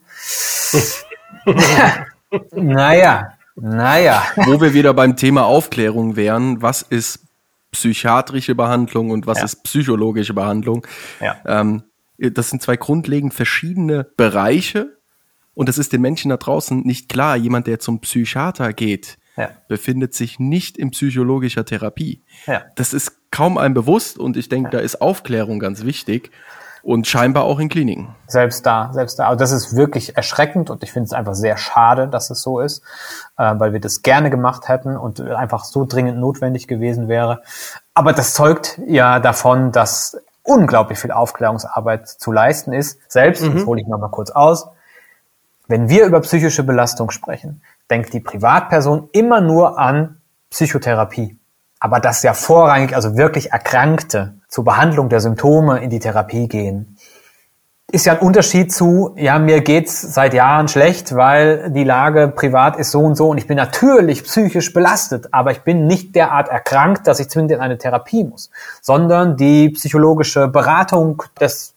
Naja. Wo wir wieder beim Thema Aufklärung wären, was ist psychiatrische Behandlung und was ist psychologische Behandlung? Ja. Das sind 2 grundlegend verschiedene Bereiche und das ist den Menschen da draußen nicht klar. Jemand, der zum Psychiater geht, befindet sich nicht in psychologischer Therapie. Ja. Das ist kaum einem bewusst und ich denke, da ist Aufklärung ganz wichtig. Und scheinbar auch in Kliniken. Selbst da. Also das ist wirklich erschreckend und ich finde es einfach sehr schade, dass es so ist, weil wir das gerne gemacht hätten und einfach so dringend notwendig gewesen wäre. Aber das zeugt ja davon, dass unglaublich viel Aufklärungsarbeit zu leisten ist. Selbst, das hole ich noch mal kurz aus, wenn wir über psychische Belastung sprechen, denkt die Privatperson immer nur an Psychotherapie. Aber dass ja vorrangig, also wirklich Erkrankte zur Behandlung der Symptome in die Therapie gehen, ist ja ein Unterschied zu, ja, mir geht's seit Jahren schlecht, weil die Lage privat ist so und so und ich bin natürlich psychisch belastet, aber ich bin nicht derart erkrankt, dass ich zwingend in eine Therapie muss, sondern die psychologische Beratung des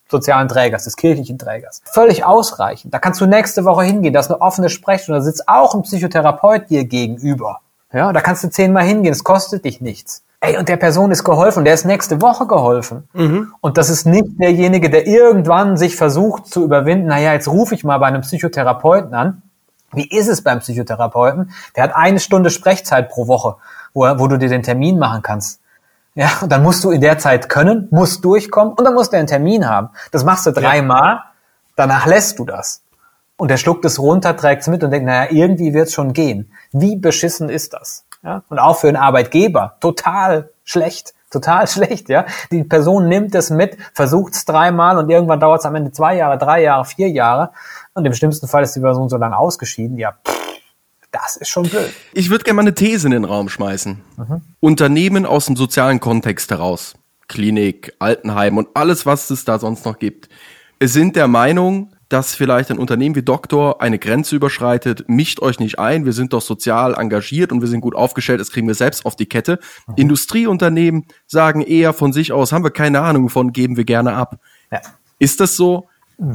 sozialen Trägers, des kirchlichen Trägers. Völlig ausreichend. Da kannst du nächste Woche hingehen, da ist eine offene Sprechstunde, da sitzt auch ein Psychotherapeut dir gegenüber. Ja, da kannst du 10-mal hingehen, es kostet dich nichts. Ey, und der Person ist geholfen, der ist nächste Woche geholfen. Und das ist nicht derjenige, der irgendwann sich versucht zu überwinden, naja, jetzt rufe ich mal bei einem Psychotherapeuten an. Wie ist es beim Psychotherapeuten? Der hat 1 Stunde Sprechzeit pro Woche, wo du dir den Termin machen kannst. Ja, und dann musst du in der Zeit können, musst durchkommen und dann musst du einen Termin haben. Das machst du 3-mal, danach lässt du das. Und der schluckt es runter, trägt es mit und denkt, naja, irgendwie wird's schon gehen. Wie beschissen ist das? Ja? Und auch für einen Arbeitgeber, total schlecht, ja. Die Person nimmt es mit, versucht es 3-mal und irgendwann dauert es am Ende 2 Jahre, 3 Jahre, 4 Jahre und im schlimmsten Fall ist die Person so lange ausgeschieden, ja, das ist schon blöd. Ich würde gerne mal eine These in den Raum schmeißen. Unternehmen aus dem sozialen Kontext heraus, Klinik, Altenheim und alles, was es da sonst noch gibt, sind der Meinung, dass vielleicht ein Unternehmen wie Doktor eine Grenze überschreitet, mischt euch nicht ein, wir sind doch sozial engagiert und wir sind gut aufgestellt, das kriegen wir selbst auf die Kette. Industrieunternehmen sagen eher von sich aus, haben wir keine Ahnung von, geben wir gerne ab. Ja. Ist das so?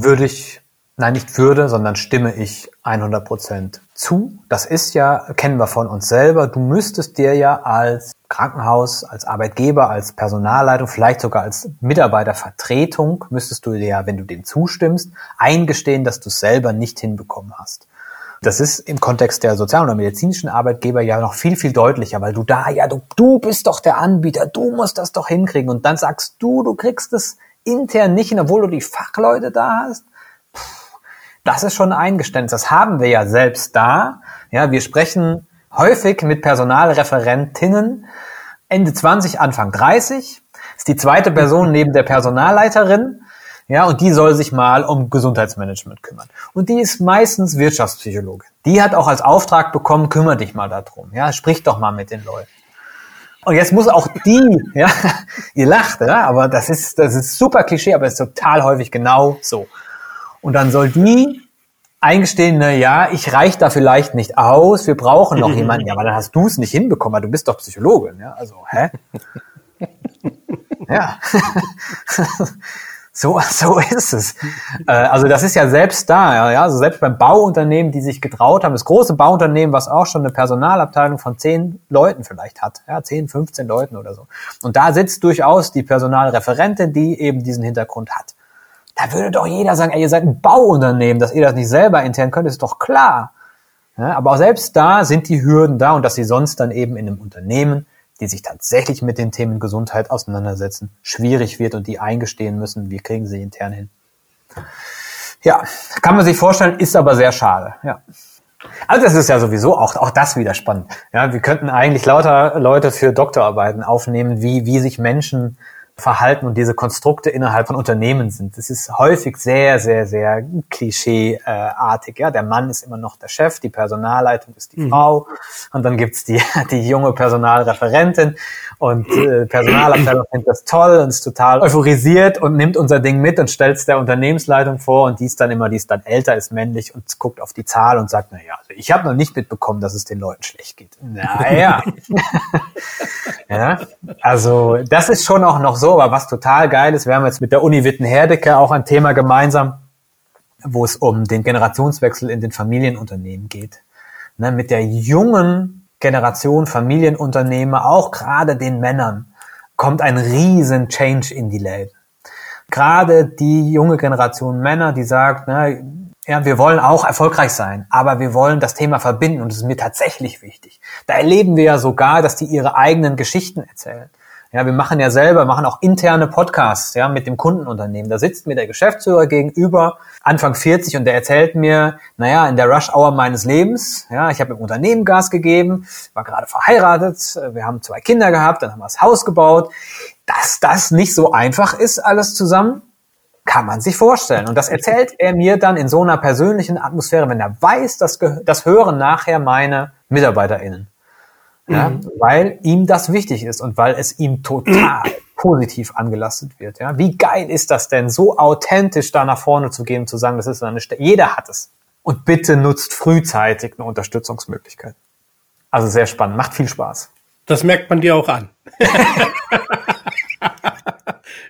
Sondern stimme ich 100% zu. Das ist ja, kennen wir von uns selber, du müsstest dir ja als Krankenhaus, als Arbeitgeber, als Personalleitung, vielleicht sogar als Mitarbeitervertretung, müsstest du dir ja, wenn du dem zustimmst, eingestehen, dass du es selber nicht hinbekommen hast. Das ist im Kontext der sozialen oder medizinischen Arbeitgeber ja noch viel, viel deutlicher, weil du du bist doch der Anbieter, du musst das doch hinkriegen und dann sagst du kriegst es intern nicht hin, obwohl du die Fachleute da hast. Das ist schon ein Eingeständnis. Das haben wir ja selbst da. Ja, wir sprechen häufig mit Personalreferentinnen Ende 20, Anfang 30. Ist die zweite Person neben der Personalleiterin. Ja, und die soll sich mal um Gesundheitsmanagement kümmern. Und die ist meistens Wirtschaftspsychologin. Die hat auch als Auftrag bekommen, kümmere dich mal darum. Ja, sprich doch mal mit den Leuten. Und jetzt muss auch die, ja, ihr lacht, ja, aber das ist super Klischee, aber es ist total häufig genau so. Und dann soll die eingestehen, na ja, ich reich da vielleicht nicht aus, wir brauchen noch jemanden. Ja, aber dann hast du es nicht hinbekommen, weil du bist doch Psychologin. Ja, also, Ja, so ist es. Also das ist ja selbst da, ja, also selbst beim Bauunternehmen, die sich getraut haben, das große Bauunternehmen, was auch schon eine Personalabteilung von 10 Leuten vielleicht hat, ja, 10, 15 Leuten oder so. Und da sitzt durchaus die Personalreferentin, die eben diesen Hintergrund hat. Da würde doch jeder sagen, ey, ihr seid ein Bauunternehmen, dass ihr das nicht selber intern könnt, ist doch klar. Ja, aber auch selbst da sind die Hürden da und dass sie sonst dann eben in einem Unternehmen, die sich tatsächlich mit den Themen Gesundheit auseinandersetzen, schwierig wird und die eingestehen müssen, wir kriegen sie intern hin. Ja, kann man sich vorstellen, ist aber sehr schade. Ja. Also das ist ja sowieso auch das wieder spannend. Ja, wir könnten eigentlich lauter Leute für Doktorarbeiten aufnehmen, wie sich Menschen verhalten und diese Konstrukte innerhalb von Unternehmen sind. Das ist häufig sehr, sehr, sehr klischeeartig. Ja, der Mann ist immer noch der Chef, die Personalleitung ist die Frau und dann gibt's die junge Personalreferentin und Personalabteilung findet das toll und ist total euphorisiert und nimmt unser Ding mit und stellt es der Unternehmensleitung vor und die ist dann älter, ist männlich und guckt auf die Zahl und sagt, naja, also ich habe noch nicht mitbekommen, dass es den Leuten schlecht geht. Naja. Ja, also das ist schon auch noch so, aber was total geil ist, wir haben jetzt mit der Uni Witten-Herdecke auch ein Thema gemeinsam, wo es um den Generationswechsel in den Familienunternehmen geht. Ne, mit der jungen Generation Familienunternehmer, auch gerade den Männern, kommt ein riesen Change in die Läden. Gerade die junge Generation Männer, die sagt, ja, wir wollen auch erfolgreich sein, aber wir wollen das Thema verbinden und das ist mir tatsächlich wichtig. Da erleben wir ja sogar, dass die ihre eigenen Geschichten erzählen. Ja, wir machen auch interne Podcasts, ja, mit dem Kundenunternehmen. Da sitzt mir der Geschäftsführer gegenüber, Anfang 40 und der erzählt mir, in der Rush-Hour meines Lebens, ja, ich habe im Unternehmen Gas gegeben, war gerade verheiratet, wir haben 2 Kinder gehabt, dann haben wir das Haus gebaut. Dass das nicht so einfach ist, alles zusammen, kann man sich vorstellen. Und das erzählt er mir dann in so einer persönlichen Atmosphäre, wenn er weiß, das hören nachher meine MitarbeiterInnen. Ja, weil ihm das wichtig ist und weil es ihm total positiv angelastet wird. Ja, wie geil ist das denn, so authentisch da nach vorne zu gehen und zu sagen, das ist eine Stelle. Jeder hat es. Und bitte nutzt frühzeitig eine Unterstützungsmöglichkeit. Also sehr spannend, macht viel Spaß. Das merkt man dir auch an.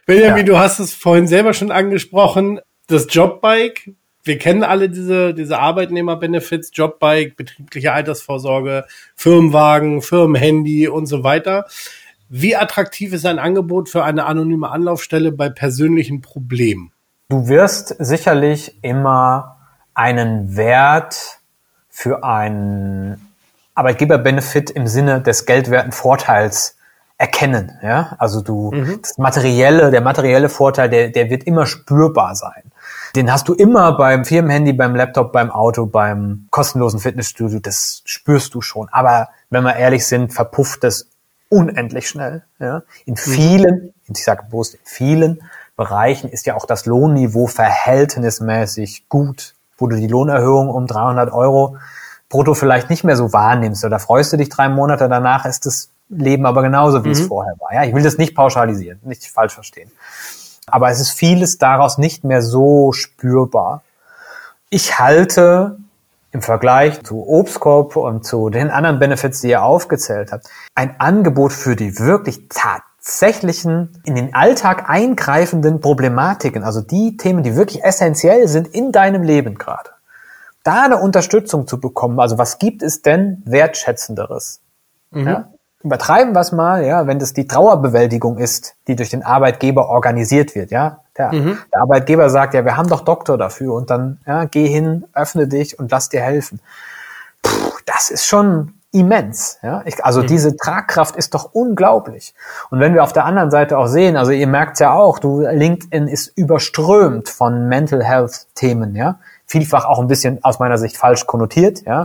Benjamin, du hast es vorhin selber schon angesprochen, das Jobbike. Wir kennen alle diese Arbeitnehmer-Benefits, Jobbike, betriebliche Altersvorsorge, Firmenwagen, Firmenhandy und so weiter. Wie attraktiv ist ein Angebot für eine anonyme Anlaufstelle bei persönlichen Problemen? Du wirst sicherlich immer einen Wert für einen Arbeitgeber-Benefit im Sinne des geldwerten Vorteils erkennen. Ja? Also der materielle Vorteil, der wird immer spürbar sein. Den hast du immer beim Firmenhandy, beim Laptop, beim Auto, beim kostenlosen Fitnessstudio, das spürst du schon. Aber wenn wir ehrlich sind, verpufft das unendlich schnell. Ja? Ich sage bewusst, in vielen Bereichen ist ja auch das Lohnniveau verhältnismäßig gut, wo du die Lohnerhöhung um 300 € brutto vielleicht nicht mehr so wahrnimmst. Oder freust du dich 3 Monate danach, ist das Leben aber genauso, wie es vorher war. Ja? Ich will das nicht pauschalisieren, nicht falsch verstehen. Aber es ist vieles daraus nicht mehr so spürbar. Ich halte im Vergleich zu Obstkorb und zu den anderen Benefits, die ihr aufgezählt habt, ein Angebot für die wirklich tatsächlichen, in den Alltag eingreifenden Problematiken, also die Themen, die wirklich essentiell sind in deinem Leben gerade, da eine Unterstützung zu bekommen. Also was gibt es denn Wertschätzenderes? Ja? Übertreiben wir es mal, ja, wenn das die Trauerbewältigung ist, die durch den Arbeitgeber organisiert wird, ja. Der Arbeitgeber sagt, ja, wir haben doch Doktor dafür und dann, ja, geh hin, öffne dich und lass dir helfen. Das ist schon immens, ja. Diese Tragkraft ist doch unglaublich. Und wenn wir auf der anderen Seite auch sehen, also ihr merkt's ja auch, LinkedIn ist überströmt von Mental Health Themen, ja. Vielfach auch ein bisschen aus meiner Sicht falsch konnotiert, ja.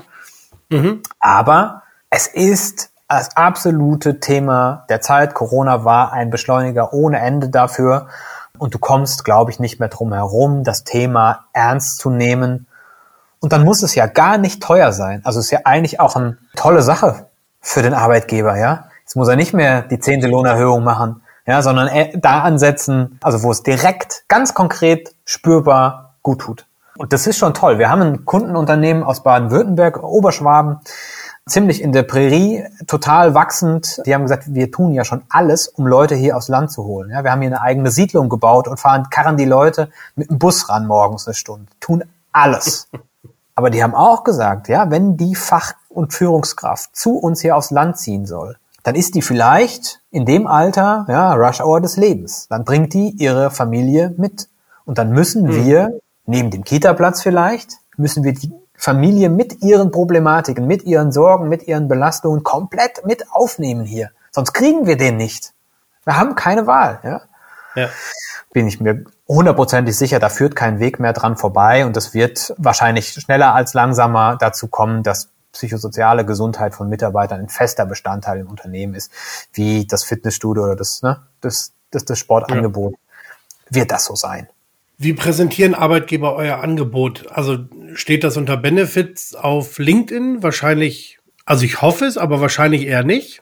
Aber es ist das absolute Thema der Zeit. Corona war ein Beschleuniger ohne Ende dafür. Und du kommst, glaube ich, nicht mehr drum herum, das Thema ernst zu nehmen. Und dann muss es ja gar nicht teuer sein. Also es ist ja eigentlich auch eine tolle Sache für den Arbeitgeber, ja. Jetzt muss er nicht mehr die 10. Lohnerhöhung machen, ja, sondern da ansetzen, also wo es direkt, ganz konkret, spürbar gut tut. Und das ist schon toll. Wir haben ein Kundenunternehmen aus Baden-Württemberg, Oberschwaben, ziemlich in der Prärie, total wachsend. Die haben gesagt, wir tun ja schon alles, um Leute hier aufs Land zu holen. Ja, wir haben hier eine eigene Siedlung gebaut und karren die Leute mit dem Bus ran morgens 1 Stunde. Tun alles. Aber die haben auch gesagt, ja, wenn die Fach- und Führungskraft zu uns hier aufs Land ziehen soll, dann ist die vielleicht in dem Alter, ja, Rush Hour des Lebens. Dann bringt die ihre Familie mit. Und dann müssen wir, neben dem Kita-Platz vielleicht, müssen wir die Familie mit ihren Problematiken, mit ihren Sorgen, mit ihren Belastungen komplett mit aufnehmen hier. Sonst kriegen wir den nicht. Wir haben keine Wahl. Ja? Bin ich mir 100% sicher, da führt kein Weg mehr dran vorbei und das wird wahrscheinlich schneller als langsamer dazu kommen, dass psychosoziale Gesundheit von Mitarbeitern ein fester Bestandteil im Unternehmen ist, wie das Fitnessstudio oder das Sportangebot. Wird das so sein? Wie präsentieren Arbeitgeber euer Angebot? Also steht das unter Benefits auf LinkedIn? Wahrscheinlich, also ich hoffe es, aber wahrscheinlich eher nicht.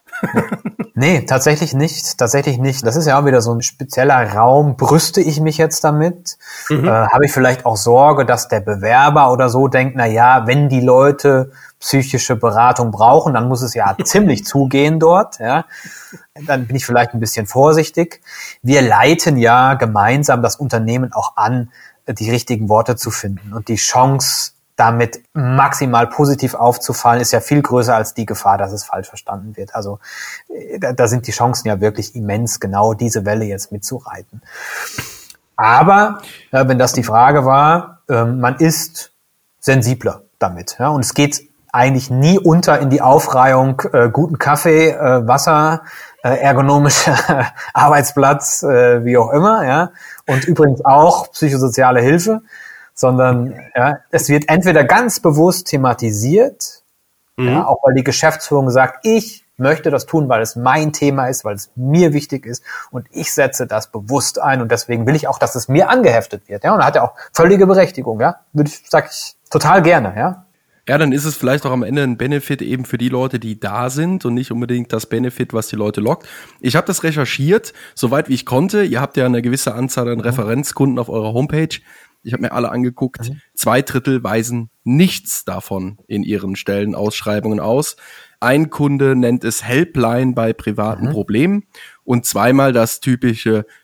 Nee, tatsächlich nicht. Das ist ja auch wieder so ein spezieller Raum. Brüste ich mich jetzt damit? Habe ich vielleicht auch Sorge, dass der Bewerber oder so denkt, na ja, wenn die Leute psychische Beratung brauchen, dann muss es ja ziemlich zugehen dort, ja. Dann bin ich vielleicht ein bisschen vorsichtig. Wir leiten ja gemeinsam das Unternehmen auch an, die richtigen Worte zu finden. Und die Chance, damit maximal positiv aufzufallen, ist ja viel größer als die Gefahr, dass es falsch verstanden wird. Also da sind die Chancen ja wirklich immens, genau diese Welle jetzt mitzureiten. Aber wenn das die Frage war, man ist sensibler damit. Ja, und es geht eigentlich nie unter in die Aufreihung guten Kaffee, Wasser, ergonomischer Arbeitsplatz, wie auch immer, ja, und übrigens auch psychosoziale Hilfe, sondern ja, es wird entweder ganz bewusst thematisiert, ja, auch weil die Geschäftsführung sagt, ich möchte das tun, weil es mein Thema ist, weil es mir wichtig ist und ich setze das bewusst ein und deswegen will ich auch, dass es mir angeheftet wird, ja, und da hat er auch völlige Berechtigung, ja, sag ich total gerne, ja. Ja, dann ist es vielleicht auch am Ende ein Benefit eben für die Leute, die da sind und nicht unbedingt das Benefit, was die Leute lockt. Ich habe das recherchiert, soweit wie ich konnte. Ihr habt ja eine gewisse Anzahl an Referenzkunden auf eurer Homepage. Ich habe mir alle angeguckt. 2/3 weisen nichts davon in ihren Stellenausschreibungen aus. Ein Kunde nennt es Helpline bei privaten Problemen und zweimal das typische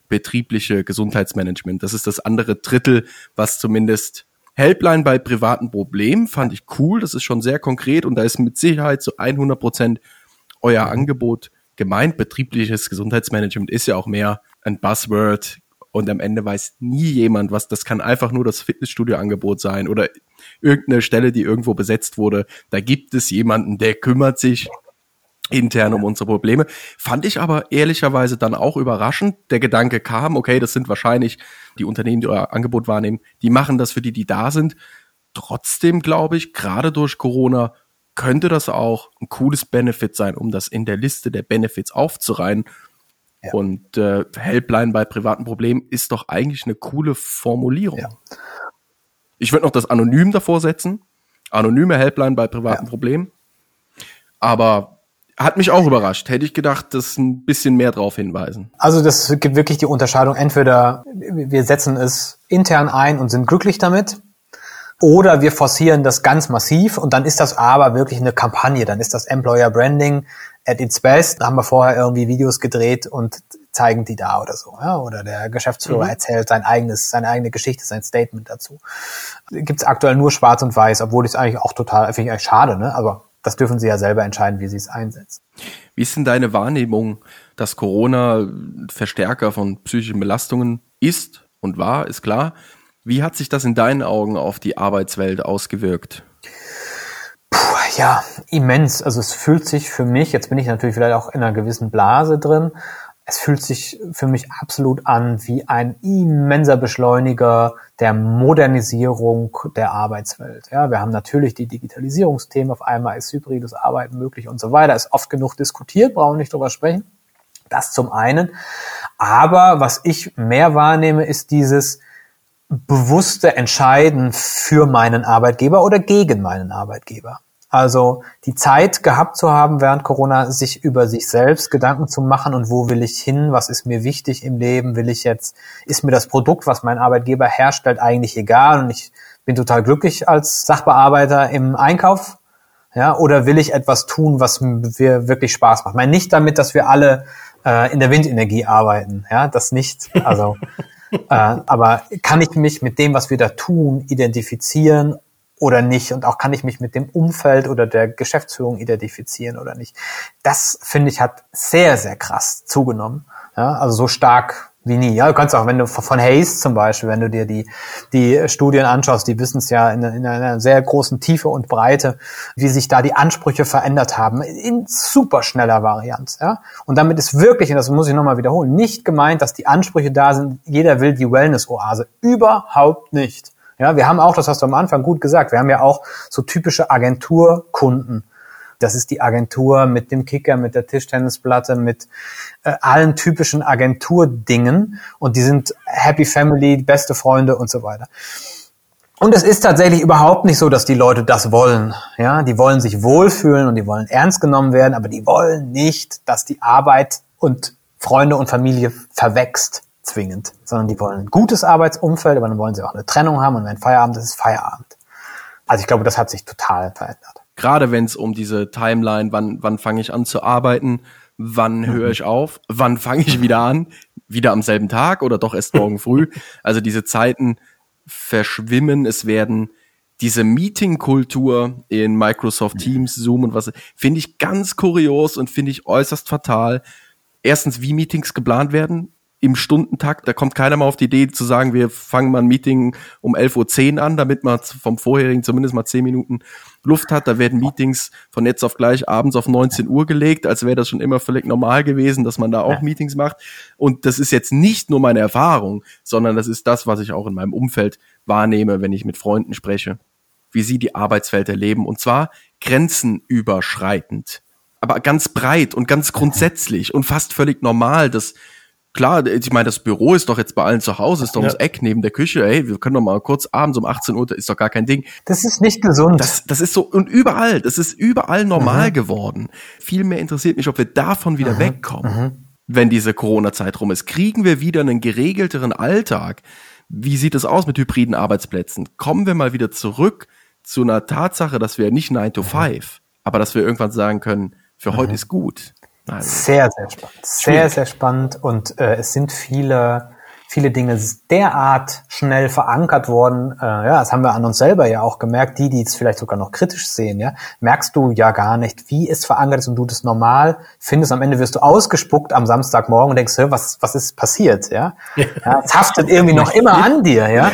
betriebliche Gesundheitsmanagement. Das ist das andere Drittel, was zumindest Helpline bei privaten Problemen fand ich cool. Das ist schon sehr konkret und da ist mit Sicherheit zu 100% euer Angebot gemeint. Betriebliches Gesundheitsmanagement ist ja auch mehr ein Buzzword und am Ende weiß nie jemand, was das kann. Einfach nur das Fitnessstudio-Angebot sein oder irgendeine Stelle, die irgendwo besetzt wurde. Da gibt es jemanden, der kümmert sich intern um unsere Probleme. Fand ich aber ehrlicherweise dann auch überraschend. Der Gedanke kam, okay, das sind wahrscheinlich die Unternehmen, die euer Angebot wahrnehmen, die machen das für die da sind. Trotzdem glaube ich, gerade durch Corona könnte das auch ein cooles Benefit sein, um das in der Liste der Benefits aufzureihen. Ja. Und Helpline bei privaten Problemen ist doch eigentlich eine coole Formulierung. Ja. Ich würde noch das Anonym davor setzen. Anonyme Helpline bei privaten Problemen. Aber hat mich auch überrascht. Hätte ich gedacht, dass ein bisschen mehr drauf hinweisen. Also das gibt wirklich die Unterscheidung. Entweder wir setzen es intern ein und sind glücklich damit, oder wir forcieren das ganz massiv und dann ist das aber wirklich eine Kampagne. Dann ist das Employer Branding at its best. Da haben wir vorher irgendwie Videos gedreht und zeigen die da oder so. Ja? Oder der Geschäftsführer erzählt seine eigene Geschichte, sein Statement dazu. Gibt es aktuell nur schwarz und weiß, obwohl ich es eigentlich auch total, finde ich eigentlich schade, ne? Aber das dürfen sie ja selber entscheiden, wie sie es einsetzen. Wie ist denn deine Wahrnehmung, dass Corona Verstärker von psychischen Belastungen ist und war, ist klar. Wie hat sich das in deinen Augen auf die Arbeitswelt ausgewirkt? Ja, immens. Also es fühlt sich für mich, jetzt bin ich natürlich vielleicht auch in einer gewissen Blase drin, es fühlt sich für mich absolut an wie ein immenser Beschleuniger der Modernisierung der Arbeitswelt. Ja, wir haben natürlich die Digitalisierungsthemen, auf einmal ist hybrides Arbeiten möglich und so weiter, ist oft genug diskutiert, brauchen wir nicht drüber sprechen. Das zum einen. Aber was ich mehr wahrnehme, ist dieses bewusste Entscheiden für meinen Arbeitgeber oder gegen meinen Arbeitgeber. Also die Zeit gehabt zu haben, während Corona sich über sich selbst Gedanken zu machen und wo will ich hin, was ist mir wichtig im Leben, ist mir das Produkt, was mein Arbeitgeber herstellt, eigentlich egal und ich bin total glücklich als Sachbearbeiter im Einkauf, ja, oder will ich etwas tun, was mir wirklich Spaß macht. Ich meine nicht damit, dass wir alle in der Windenergie arbeiten, ja, das nicht, also aber kann ich mich mit dem, was wir da tun, identifizieren oder nicht? Und auch kann ich mich mit dem Umfeld oder der Geschäftsführung identifizieren oder nicht? Das, finde ich, hat sehr, sehr krass zugenommen. Ja, also so stark wie nie. Ja, du kannst auch, wenn du von Hayes zum Beispiel, wenn du dir die Studien anschaust, die wissen es ja in einer sehr großen Tiefe und Breite, wie sich da die Ansprüche verändert haben, in super schneller Varianz. Ja? Und damit ist wirklich, und das muss ich nochmal wiederholen, nicht gemeint, dass die Ansprüche da sind, jeder will die Wellness-Oase. Überhaupt nicht. Ja, wir haben auch, das hast du am Anfang gut gesagt, wir haben ja auch so typische Agenturkunden. Das ist die Agentur mit dem Kicker, mit der Tischtennisplatte, mit allen typischen Agenturdingen. Und die sind Happy Family, beste Freunde und so weiter. Und es ist tatsächlich überhaupt nicht so, dass die Leute das wollen. Ja, die wollen sich wohlfühlen und die wollen ernst genommen werden, aber die wollen nicht, dass die Arbeit und Freunde und Familie verwächst. Zwingend, sondern die wollen ein gutes Arbeitsumfeld, aber dann wollen sie auch eine Trennung haben und wenn Feierabend ist, ist Feierabend. Also ich glaube, das hat sich total verändert. Gerade wenn es um diese Timeline, wann fange ich an zu arbeiten, wann höre ich auf, wann fange ich wieder an, wieder am selben Tag oder doch erst morgen früh. Also diese Zeiten verschwimmen, es werden diese Meeting-Kultur in Microsoft Teams, Zoom und was, finde ich ganz kurios und finde ich äußerst fatal. Erstens, wie Meetings geplant werden, im Stundentakt, da kommt keiner mal auf die Idee zu sagen, wir fangen mal ein Meeting um 11:10 Uhr an, damit man vom vorherigen zumindest mal 10 Minuten Luft hat. Da werden Meetings von jetzt auf gleich abends auf 19 Uhr gelegt, als wäre das schon immer völlig normal gewesen, dass man da auch Meetings macht. Und das ist jetzt nicht nur meine Erfahrung, sondern das ist das, was ich auch in meinem Umfeld wahrnehme, wenn ich mit Freunden spreche, wie sie die Arbeitswelt erleben. Und zwar grenzenüberschreitend, aber ganz breit und ganz grundsätzlich und fast völlig normal, dass klar, ich meine, das Büro ist doch jetzt bei allen zu Hause, ist doch ums Eck neben der Küche, ey, wir können doch mal kurz abends um 18 Uhr, ist doch gar kein Ding. Das ist nicht gesund. Das ist so, und überall, das ist überall normal geworden. Vielmehr interessiert mich, ob wir davon wieder wegkommen, wenn diese Corona-Zeit rum ist. Kriegen wir wieder einen geregelteren Alltag? Wie sieht es aus mit hybriden Arbeitsplätzen? Kommen wir mal wieder zurück zu einer Tatsache, dass wir nicht 9 to 5, aber dass wir irgendwann sagen können, für heute ist gut. Also, sehr, sehr spannend. Sehr, sehr spannend. Und es sind viele Dinge derart schnell verankert worden. Das haben wir an uns selber ja auch gemerkt, die es vielleicht sogar noch kritisch sehen. Ja, merkst du ja gar nicht, wie es verankert ist und du das normal findest. Am Ende wirst du ausgespuckt am Samstagmorgen und denkst, was ist passiert? Ja, es haftet irgendwie noch immer an dir. Ja.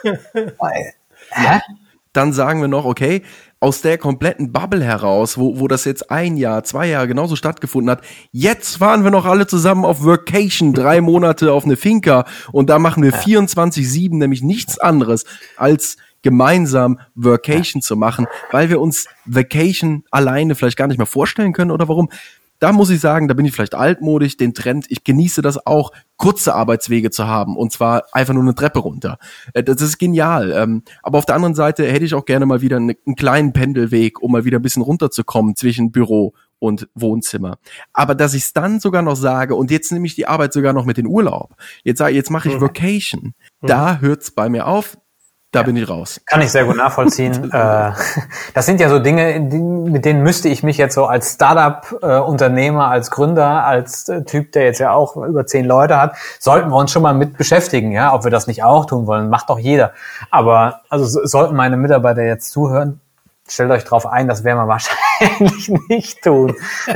Hä? Dann sagen wir noch, okay, aus der kompletten Bubble heraus, wo das jetzt 1 Jahr, 2 Jahre genauso stattgefunden hat, jetzt fahren wir noch alle zusammen auf Workation, 3 Monate auf eine Finca und da machen wir 24/7 nämlich nichts anderes als gemeinsam Workation zu machen, weil wir uns Vacation alleine vielleicht gar nicht mehr vorstellen können oder warum. Da muss ich sagen, da bin ich vielleicht altmodisch, den Trend, ich genieße das auch, kurze Arbeitswege zu haben und zwar einfach nur eine Treppe runter. Das ist genial. Aber auf der anderen Seite hätte ich auch gerne mal wieder einen kleinen Pendelweg, um mal wieder ein bisschen runterzukommen zwischen Büro und Wohnzimmer. Aber dass ich es dann sogar noch sage, und jetzt nehme ich die Arbeit sogar noch mit in Urlaub, jetzt mache ich Vacation, da hört's bei mir auf. Da bin ich raus. Kann ich sehr gut nachvollziehen. Das sind ja so Dinge, mit denen müsste ich mich jetzt so als Startup-Unternehmer, als Gründer, als Typ, der jetzt ja auch über 10 Leute hat, sollten wir uns schon mal mit beschäftigen, ja, ob wir das nicht auch tun wollen, macht doch jeder. Aber also sollten meine Mitarbeiter jetzt zuhören, stellt euch drauf ein, das werden wir wahrscheinlich nicht tun.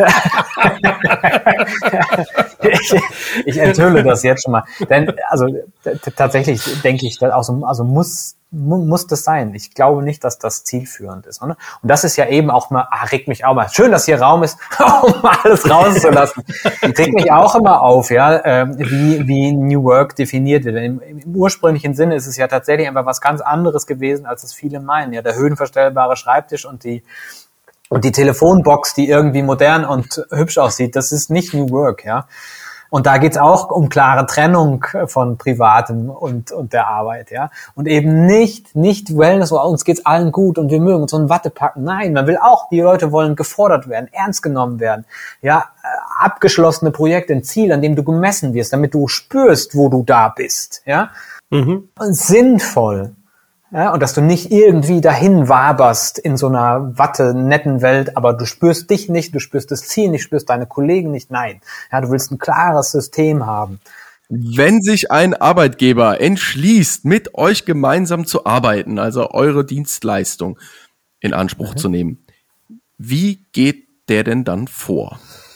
Ich enthülle das jetzt schon mal. Denn also tatsächlich denke ich, also muss das sein. Ich glaube nicht, dass das zielführend ist. Oder? Und das ist ja eben auch mal, regt mich auch mal. Schön, dass hier Raum ist, um alles rauszulassen. Regt mich auch immer auf, ja, wie New Work definiert wird. Im ursprünglichen Sinne ist es ja tatsächlich einfach was ganz anderes gewesen, als es viele meinen. Ja, der höhenverstellbare Schreibtisch und die Telefonbox, die irgendwie modern und hübsch aussieht, das ist nicht New Work, ja. Und da geht's auch um klare Trennung von Privatem und der Arbeit, ja. Und eben nicht Wellness, uns geht's allen gut und wir mögen uns so in Watte packen. Nein, man will auch, die Leute wollen gefordert werden, ernst genommen werden. Ja, abgeschlossene Projekte, ein Ziel, an dem du gemessen wirst, damit du spürst, wo du da bist, ja. Und sinnvoll. Ja, und dass du nicht irgendwie dahin waberst in so einer netten Welt, aber du spürst dich nicht, du spürst das Ziel nicht, spürst deine Kollegen nicht, nein. Ja, du willst ein klares System haben. Wenn sich ein Arbeitgeber entschließt, mit euch gemeinsam zu arbeiten, also eure Dienstleistung in Anspruch zu nehmen, wie geht der denn dann vor?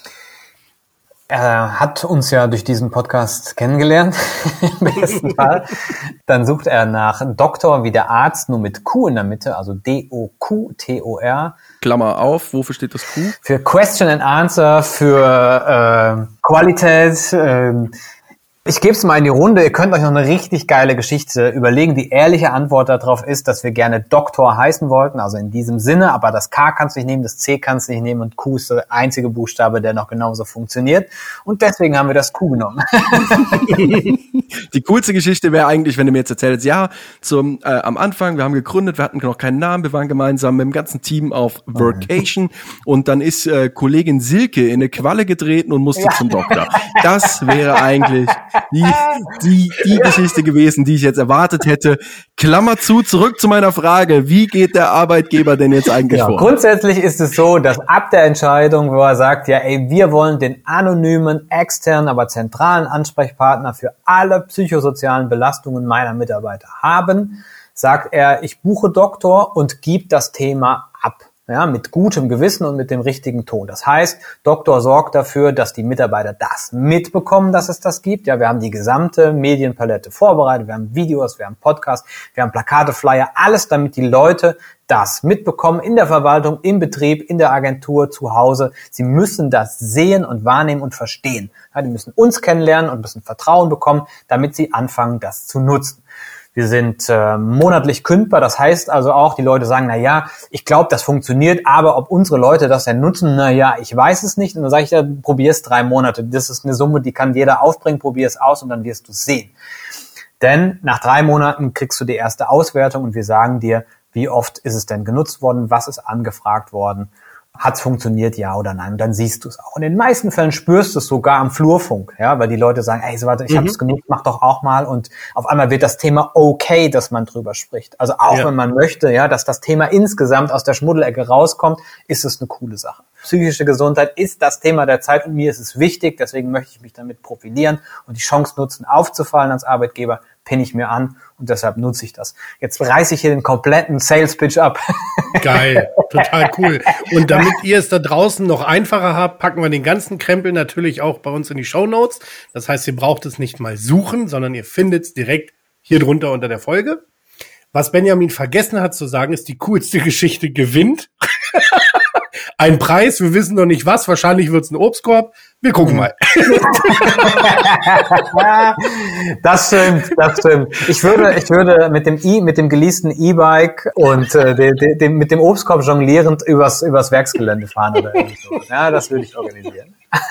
Er hat uns ja durch diesen Podcast kennengelernt, im besten Fall. Dann sucht er nach Doktor wie der Arzt, nur mit Q in der Mitte, also D-O-Q-T-O-R. Klammer auf, wofür steht das Q? Für Question and Answer, für Qualität. Ich gebe es mal in die Runde. Ihr könnt euch noch eine richtig geile Geschichte überlegen. Die ehrliche Antwort darauf ist, dass wir gerne Doktor heißen wollten, also in diesem Sinne, aber das K kannst du nicht nehmen, das C kannst du nicht nehmen und Q ist der einzige Buchstabe, der noch genauso funktioniert. Und deswegen haben wir das Q genommen. Die coolste Geschichte wäre eigentlich, wenn du mir jetzt erzählst, ja, am Anfang, wir haben gegründet, wir hatten noch keinen Namen, wir waren gemeinsam mit dem ganzen Team auf Workation und dann ist Kollegin Silke in eine Qualle getreten und musste zum Doktor. Das wäre eigentlich die Geschichte gewesen, die ich jetzt erwartet hätte. Klammer zu, zurück zu meiner Frage. Wie geht der Arbeitgeber denn jetzt eigentlich vor? Grundsätzlich ist es so, dass ab der Entscheidung, wo er sagt, ja, wir wollen den anonymen, externen, aber zentralen Ansprechpartner für alle psychosozialen Belastungen meiner Mitarbeiter haben, sagt er, ich buche Doktor und gebe das Thema ab. Ja, mit gutem Gewissen und mit dem richtigen Ton. Das heißt, Doktor sorgt dafür, dass die Mitarbeiter das mitbekommen, dass es das gibt. Ja, wir haben die gesamte Medienpalette vorbereitet. Wir haben Videos, wir haben Podcasts, wir haben Plakate, Flyer, alles, damit die Leute das mitbekommen in der Verwaltung, im Betrieb, in der Agentur, zu Hause. Sie müssen das sehen und wahrnehmen und verstehen. Ja, die müssen uns kennenlernen und müssen Vertrauen bekommen, damit sie anfangen, das zu nutzen. Wir sind monatlich kündbar, das heißt also auch, die Leute sagen, na ja, ich glaube, das funktioniert, aber ob unsere Leute das denn nutzen, na ja, ich weiß es nicht. Und dann sage ich, ja, probier es 3 Monate. Das ist eine Summe, die kann jeder aufbringen, probier es aus und dann wirst du es sehen. Denn nach 3 Monaten kriegst du die erste Auswertung und wir sagen dir, wie oft ist es denn genutzt worden, was ist angefragt worden. Hat's funktioniert, ja oder nein? Und dann siehst du es auch. Und in den meisten Fällen spürst du es sogar am Flurfunk, ja, weil die Leute sagen, ey, so, warte, ich habe es genutzt, mach doch auch mal. Und auf einmal wird das Thema okay, dass man drüber spricht. Also auch wenn man möchte, ja, dass das Thema insgesamt aus der Schmuddelecke rauskommt, ist es eine coole Sache. Psychische Gesundheit ist das Thema der Zeit und mir ist es wichtig, deswegen möchte ich mich damit profilieren und die Chance nutzen, aufzufallen als Arbeitgeber, pinne ich mir an und deshalb nutze ich das. Jetzt reiße ich hier den kompletten Sales-Pitch ab. Geil, total cool. Und damit ihr es da draußen noch einfacher habt, packen wir den ganzen Krempel natürlich auch bei uns in die Shownotes. Das heißt, ihr braucht es nicht mal suchen, sondern ihr findet es direkt hier drunter unter der Folge. Was Benjamin vergessen hat zu sagen, ist, die coolste Geschichte gewinnt. Ein Preis, wir wissen noch nicht was, wahrscheinlich wird es ein Obstkorb. Wir gucken mal. Das stimmt. Ich würde mit dem geleasten E-Bike und mit dem Obstkorb jonglierend übers Werksgelände fahren oder irgendwie so. Ja, das würde ich organisieren.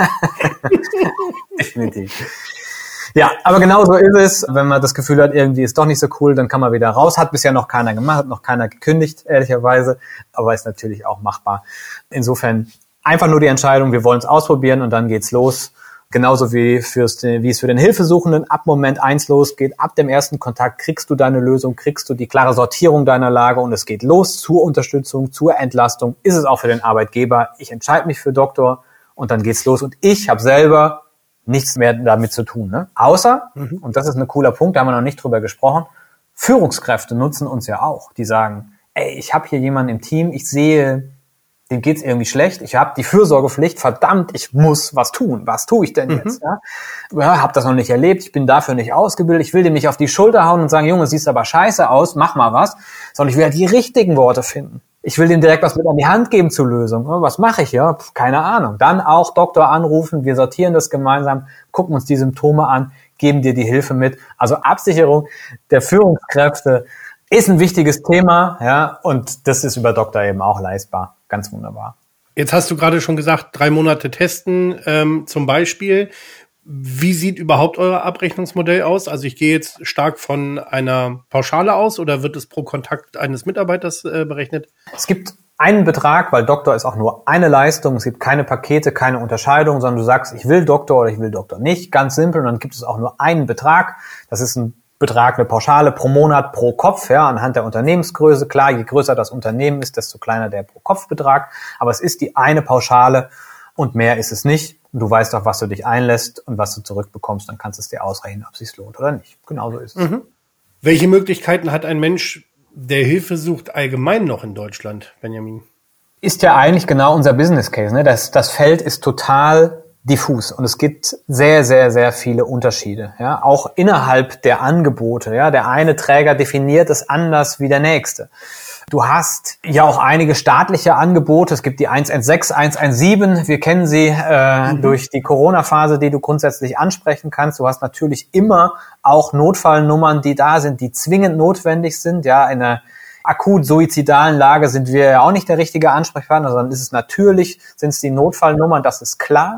Definitiv. Ja, aber genau so ist es. Wenn man das Gefühl hat, irgendwie ist doch nicht so cool, dann kann man wieder raus. Hat bisher noch keiner gemacht, hat noch keiner gekündigt, ehrlicherweise. Aber ist natürlich auch machbar. Insofern einfach nur die Entscheidung, wir wollen es ausprobieren und dann geht's los. Genauso wie es für den Hilfesuchenden ab Moment 1 losgeht. Ab dem ersten Kontakt kriegst du deine Lösung, kriegst du die klare Sortierung deiner Lage und es geht los zur Unterstützung, zur Entlastung. Ist es auch für den Arbeitgeber. Ich entscheide mich für Doktor und dann geht's los. Und ich habe selber nichts mehr damit zu tun, ne? Außer, und das ist ein cooler Punkt, da haben wir noch nicht drüber gesprochen, Führungskräfte nutzen uns ja auch. Die sagen, ey, ich habe hier jemanden im Team, ich sehe, dem geht's irgendwie schlecht, ich habe die Fürsorgepflicht, verdammt, ich muss was tun. Was tue ich denn jetzt? Ja, habe das noch nicht erlebt, ich bin dafür nicht ausgebildet, ich will dem nicht auf die Schulter hauen und sagen, Junge, siehst aber scheiße aus, mach mal was, sondern ich will ja die richtigen Worte finden. Ich will dem direkt was mit an die Hand geben zur Lösung. Was mache ich? Ja, keine Ahnung. Dann auch Doktor anrufen, wir sortieren das gemeinsam, gucken uns die Symptome an, geben dir die Hilfe mit. Also Absicherung der Führungskräfte ist ein wichtiges Thema, ja, und das ist über Doktor eben auch leistbar. Ganz wunderbar. Jetzt hast du gerade schon gesagt, 3 Monate testen zum Beispiel. Wie sieht überhaupt euer Abrechnungsmodell aus? Also ich gehe jetzt stark von einer Pauschale aus oder wird es pro Kontakt eines Mitarbeiters berechnet? Es gibt einen Betrag, weil Doktor ist auch nur eine Leistung. Es gibt keine Pakete, keine Unterscheidung, sondern du sagst, ich will Doktor oder ich will Doktor nicht. Ganz simpel. Und dann gibt es auch nur einen Betrag. Das ist ein Betrag, eine Pauschale pro Monat, pro Kopf, ja, anhand der Unternehmensgröße. Klar, je größer das Unternehmen ist, desto kleiner der Pro-Kopf-Betrag. Aber es ist die eine Pauschale und mehr ist es nicht. Und du weißt auch, was du dich einlässt und was du zurückbekommst. Dann kannst du es dir ausrechnen, ob es sich lohnt oder nicht. Genauso ist es. Welche Möglichkeiten hat ein Mensch, der Hilfe sucht, allgemein noch in Deutschland, Benjamin? Ist ja eigentlich genau unser Business Case, ne? Das Feld ist total diffus und es gibt sehr, sehr, sehr viele Unterschiede, ja, auch innerhalb der Angebote, ja, der eine Träger definiert es anders wie der nächste. Du hast ja auch einige staatliche Angebote, es gibt die 116, 117, wir kennen sie durch die Corona-Phase, die du grundsätzlich ansprechen kannst. Du hast natürlich immer auch Notfallnummern, die da sind, die zwingend notwendig sind, ja, in einer akut suizidalen Lage sind wir ja auch nicht der richtige Ansprechpartner, sondern ist es natürlich, sind es die Notfallnummern, das ist klar.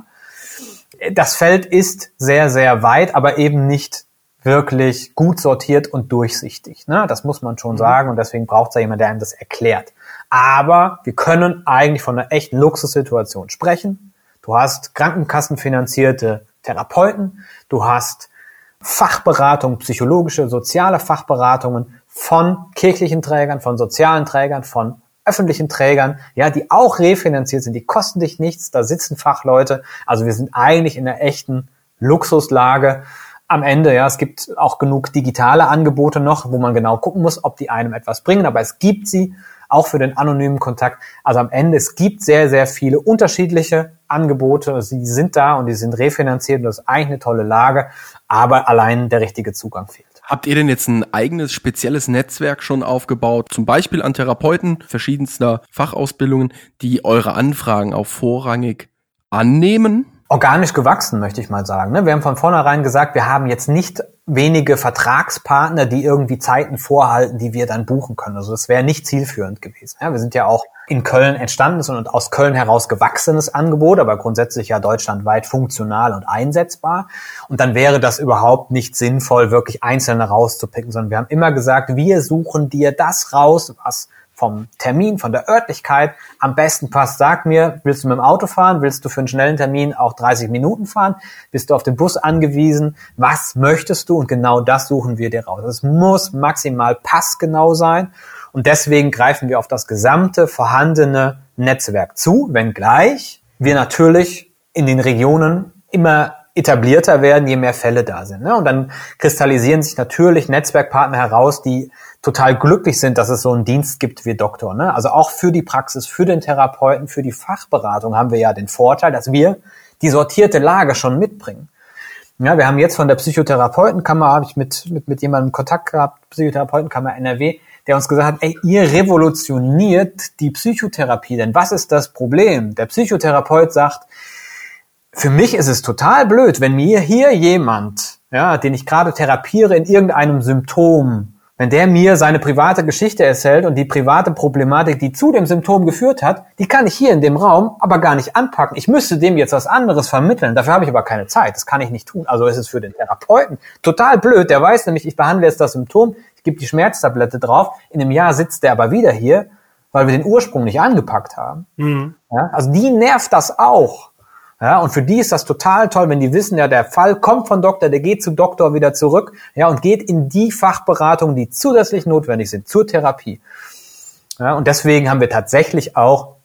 Das Feld ist sehr, sehr weit, aber eben nicht wirklich gut sortiert und durchsichtig. Ne? Das muss man schon sagen und deswegen braucht es ja jemand, der einem das erklärt. Aber wir können eigentlich von einer echten Luxussituation sprechen. Du hast krankenkassenfinanzierte Therapeuten, du hast Fachberatung, psychologische, soziale Fachberatungen von kirchlichen Trägern, von sozialen Trägern, von öffentlichen Trägern, ja, die auch refinanziert sind, die kosten dich nichts, da sitzen Fachleute. Also wir sind eigentlich in einer echten Luxuslage. Am Ende, ja, es gibt auch genug digitale Angebote noch, wo man genau gucken muss, ob die einem etwas bringen, aber es gibt sie auch für den anonymen Kontakt. Also am Ende, es gibt sehr, sehr viele unterschiedliche Angebote, sie sind da und die sind refinanziert und das ist eigentlich eine tolle Lage, aber allein der richtige Zugang fehlt. Habt ihr denn jetzt ein eigenes, spezielles Netzwerk schon aufgebaut, zum Beispiel an Therapeuten verschiedenster Fachausbildungen, die eure Anfragen auch vorrangig annehmen? Organisch gewachsen, möchte ich mal sagen. Wir haben von vornherein gesagt, wir haben jetzt nicht wenige Vertragspartner, die irgendwie Zeiten vorhalten, die wir dann buchen können. Also das wäre nicht zielführend gewesen. Ja, wir sind ja auch in Köln entstanden und aus Köln heraus gewachsenes Angebot, aber grundsätzlich ja deutschlandweit funktional und einsetzbar. Und dann wäre das überhaupt nicht sinnvoll, wirklich Einzelne rauszupicken, sondern wir haben immer gesagt, wir suchen dir das raus, was vom Termin, von der Örtlichkeit am besten passt. Sag mir, willst du mit dem Auto fahren? Willst du für einen schnellen Termin auch 30 Minuten fahren? Bist du auf den Bus angewiesen? Was möchtest du? Und genau das suchen wir dir raus. Es muss maximal passgenau sein. Und deswegen greifen wir auf das gesamte vorhandene Netzwerk zu, wenngleich wir natürlich in den Regionen immer etablierter werden, je mehr Fälle da sind. Und dann kristallisieren sich natürlich Netzwerkpartner heraus, die total glücklich sind, dass es so einen Dienst gibt wie Doktor. Also auch für die Praxis, für den Therapeuten, für die Fachberatung haben wir ja den Vorteil, dass wir die sortierte Lage schon mitbringen. Ja, wir haben jetzt von der Psychotherapeutenkammer, habe ich mit jemandem Kontakt gehabt, Psychotherapeutenkammer NRW, der uns gesagt hat, ey, ihr revolutioniert die Psychotherapie, denn was ist das Problem? Der Psychotherapeut sagt, für mich ist es total blöd, wenn mir hier jemand, ja, den ich gerade therapiere in irgendeinem Symptom, wenn der mir seine private Geschichte erzählt und die private Problematik, die zu dem Symptom geführt hat, die kann ich hier in dem Raum aber gar nicht anpacken. Ich müsste dem jetzt was anderes vermitteln, dafür habe ich aber keine Zeit, das kann ich nicht tun. Also ist es für den Therapeuten total blöd, der weiß nämlich, ich behandle jetzt das Symptom, ich gebe die Schmerztablette drauf, in einem Jahr sitzt der aber wieder hier, weil wir den Ursprung nicht angepackt haben. Mhm. Ja, also die nervt das auch. Ja, und für die ist das total toll, wenn die wissen, ja, der Fall kommt von Doktor, der geht zu Doktor wieder zurück, ja, und geht in die Fachberatungen, die zusätzlich notwendig sind zur Therapie. Ja, und deswegen haben wir tatsächlich auch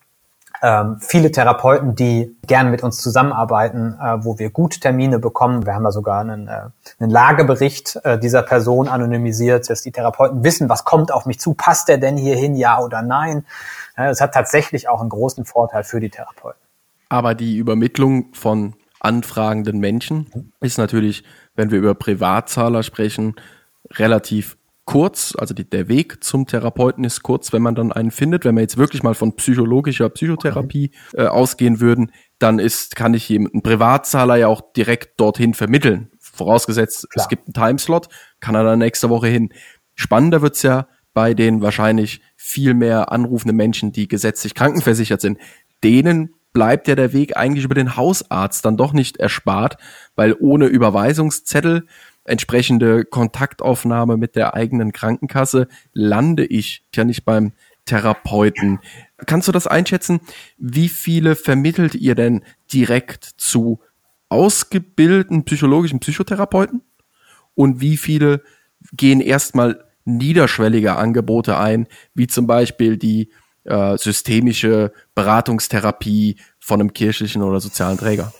viele Therapeuten, die gern mit uns zusammenarbeiten, wo wir gut Termine bekommen. Wir haben da sogar einen Lagebericht dieser Person anonymisiert, dass die Therapeuten wissen, was kommt auf mich zu, passt der denn hier hin, ja oder nein. Ja, das hat tatsächlich auch einen großen Vorteil für die Therapeuten. Aber die Übermittlung von anfragenden Menschen ist natürlich, wenn wir über Privatzahler sprechen, relativ kurz. Also der Weg zum Therapeuten ist kurz, wenn man dann einen findet. Wenn wir jetzt wirklich mal von psychologischer Psychotherapie ausgehen würden, dann kann ich einen Privatzahler ja auch direkt dorthin vermitteln. Vorausgesetzt, klar, es gibt einen Timeslot, kann er dann nächste Woche hin. Spannender wird's ja bei den wahrscheinlich viel mehr anrufenden Menschen, die gesetzlich krankenversichert sind. Denen bleibt ja der Weg eigentlich über den Hausarzt dann doch nicht erspart, weil ohne Überweisungszettel, entsprechende Kontaktaufnahme mit der eigenen Krankenkasse, lande ich ja nicht beim Therapeuten. Kannst du das einschätzen? Wie viele vermittelt ihr denn direkt zu ausgebildeten psychologischen Psychotherapeuten? Und wie viele gehen erstmal niederschwellige Angebote ein, wie zum Beispiel die systemische Beratungstherapie von einem kirchlichen oder sozialen Träger?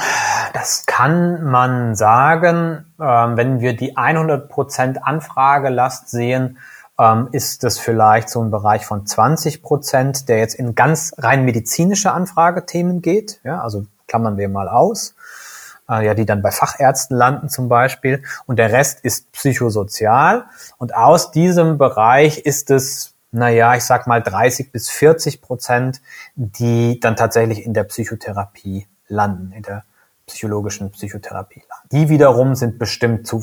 Das kann man sagen, wenn wir die 100% Anfragelast sehen, ist das vielleicht so ein Bereich von 20%, der jetzt in ganz rein medizinische Anfragethemen geht. Ja, also klammern wir mal aus, die dann bei Fachärzten landen zum Beispiel. Und der Rest ist psychosozial. Und aus diesem Bereich ist es, ich sag mal 30-40%, die dann tatsächlich in der Psychotherapie landen, in der psychologischen Psychotherapie landen. Die wiederum sind bestimmt zu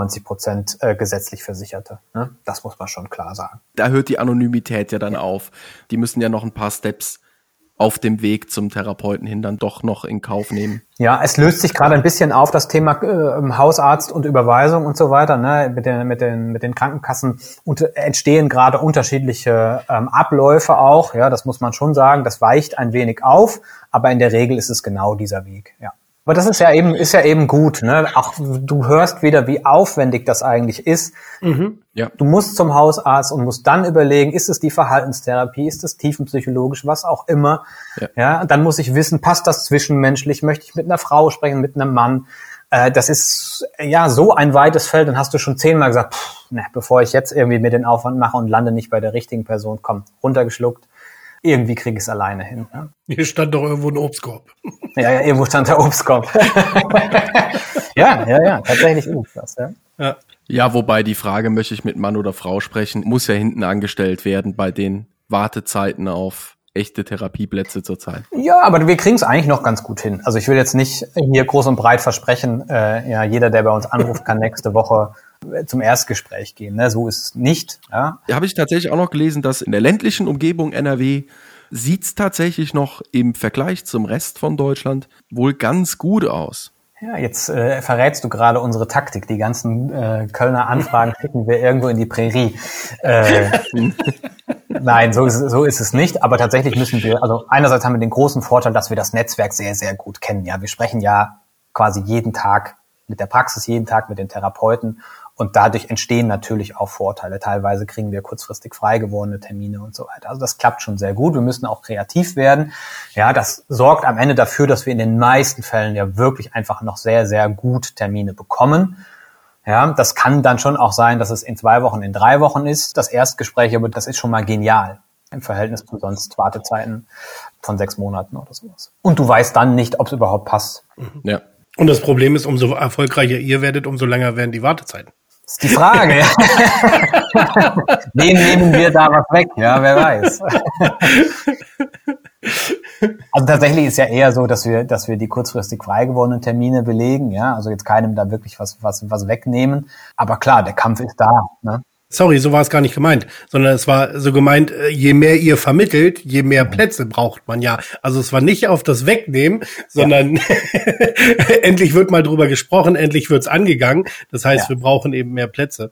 95% gesetzlich Versicherte. Ne? Das muss man schon klar sagen. Da hört die Anonymität ja dann auf. Die müssen ja noch ein paar Steps auf dem Weg zum Therapeuten hin dann doch noch in Kauf nehmen. Ja, es löst sich gerade ein bisschen auf, das Thema Hausarzt und Überweisung und so weiter. Ne? Mit den Krankenkassen entstehen gerade unterschiedliche Abläufe auch. Ja, das muss man schon sagen. Das weicht ein wenig auf, aber in der Regel ist es genau dieser Weg. Ja. Aber das ist ja eben gut, ne? Auch du hörst wieder, wie aufwendig das eigentlich ist. Mhm. Ja. Du musst zum Hausarzt und musst dann überlegen, ist es die Verhaltenstherapie, ist es tiefenpsychologisch, was auch immer. Ja, dann muss ich wissen, passt das zwischenmenschlich, möchte ich mit einer Frau sprechen, mit einem Mann. Das ist ja so ein weites Feld, dann hast du schon 10-mal gesagt, bevor ich jetzt irgendwie mir den Aufwand mache und lande nicht bei der richtigen Person, komm, runtergeschluckt. Irgendwie kriege ich es alleine hin. Ja. Hier stand doch irgendwo ein Obstkorb. Ja, irgendwo stand der Obstkorb. ja, tatsächlich ist das. Ja, wobei die Frage, möchte ich mit Mann oder Frau sprechen, muss ja hinten angestellt werden bei den Wartezeiten auf echte Therapieplätze zurzeit. Ja, aber wir kriegen es eigentlich noch ganz gut hin. Also ich will jetzt nicht hier groß und breit versprechen, jeder, der bei uns anruft, kann nächste Woche zum Erstgespräch gehen. Ne? So ist es nicht. Ja. Da habe ich tatsächlich auch noch gelesen, dass in der ländlichen Umgebung NRW sieht's tatsächlich noch im Vergleich zum Rest von Deutschland wohl ganz gut aus. Ja, jetzt verrätst du gerade unsere Taktik. Die ganzen Kölner Anfragen schicken wir irgendwo in die Prärie. Nein, so ist es nicht. Aber tatsächlich müssen wir, also einerseits haben wir den großen Vorteil, dass wir das Netzwerk sehr, sehr gut kennen. Ja, wir sprechen ja quasi jeden Tag mit der Praxis, jeden Tag mit den Therapeuten. Und dadurch entstehen natürlich auch Vorteile. Teilweise kriegen wir kurzfristig frei gewordene Termine und so weiter. Also das klappt schon sehr gut. Wir müssen auch kreativ werden. Ja, das sorgt am Ende dafür, dass wir in den meisten Fällen ja wirklich einfach noch sehr, sehr gut Termine bekommen. Ja, das kann dann schon auch sein, dass es in 2 Wochen, in 3 Wochen ist, das Erstgespräch, aber das ist schon mal genial im Verhältnis zu sonst Wartezeiten von 6 Monaten oder sowas. Und du weißt dann nicht, ob es überhaupt passt. Ja. Und das Problem ist, umso erfolgreicher ihr werdet, umso länger werden die Wartezeiten. Das ist die Frage. Wem nehmen wir da was weg? Ja, wer weiß. Also tatsächlich ist ja eher so, dass wir die kurzfristig frei gewordenen Termine belegen. Ja, also jetzt keinem da wirklich was wegnehmen. Aber klar, der Kampf ist da. Ne? Sorry, so war es gar nicht gemeint, sondern es war so gemeint, je mehr ihr vermittelt, je mehr Plätze braucht man ja. Also es war nicht auf das Wegnehmen, sondern endlich wird mal drüber gesprochen, endlich wird's angegangen. Das heißt, wir brauchen eben mehr Plätze.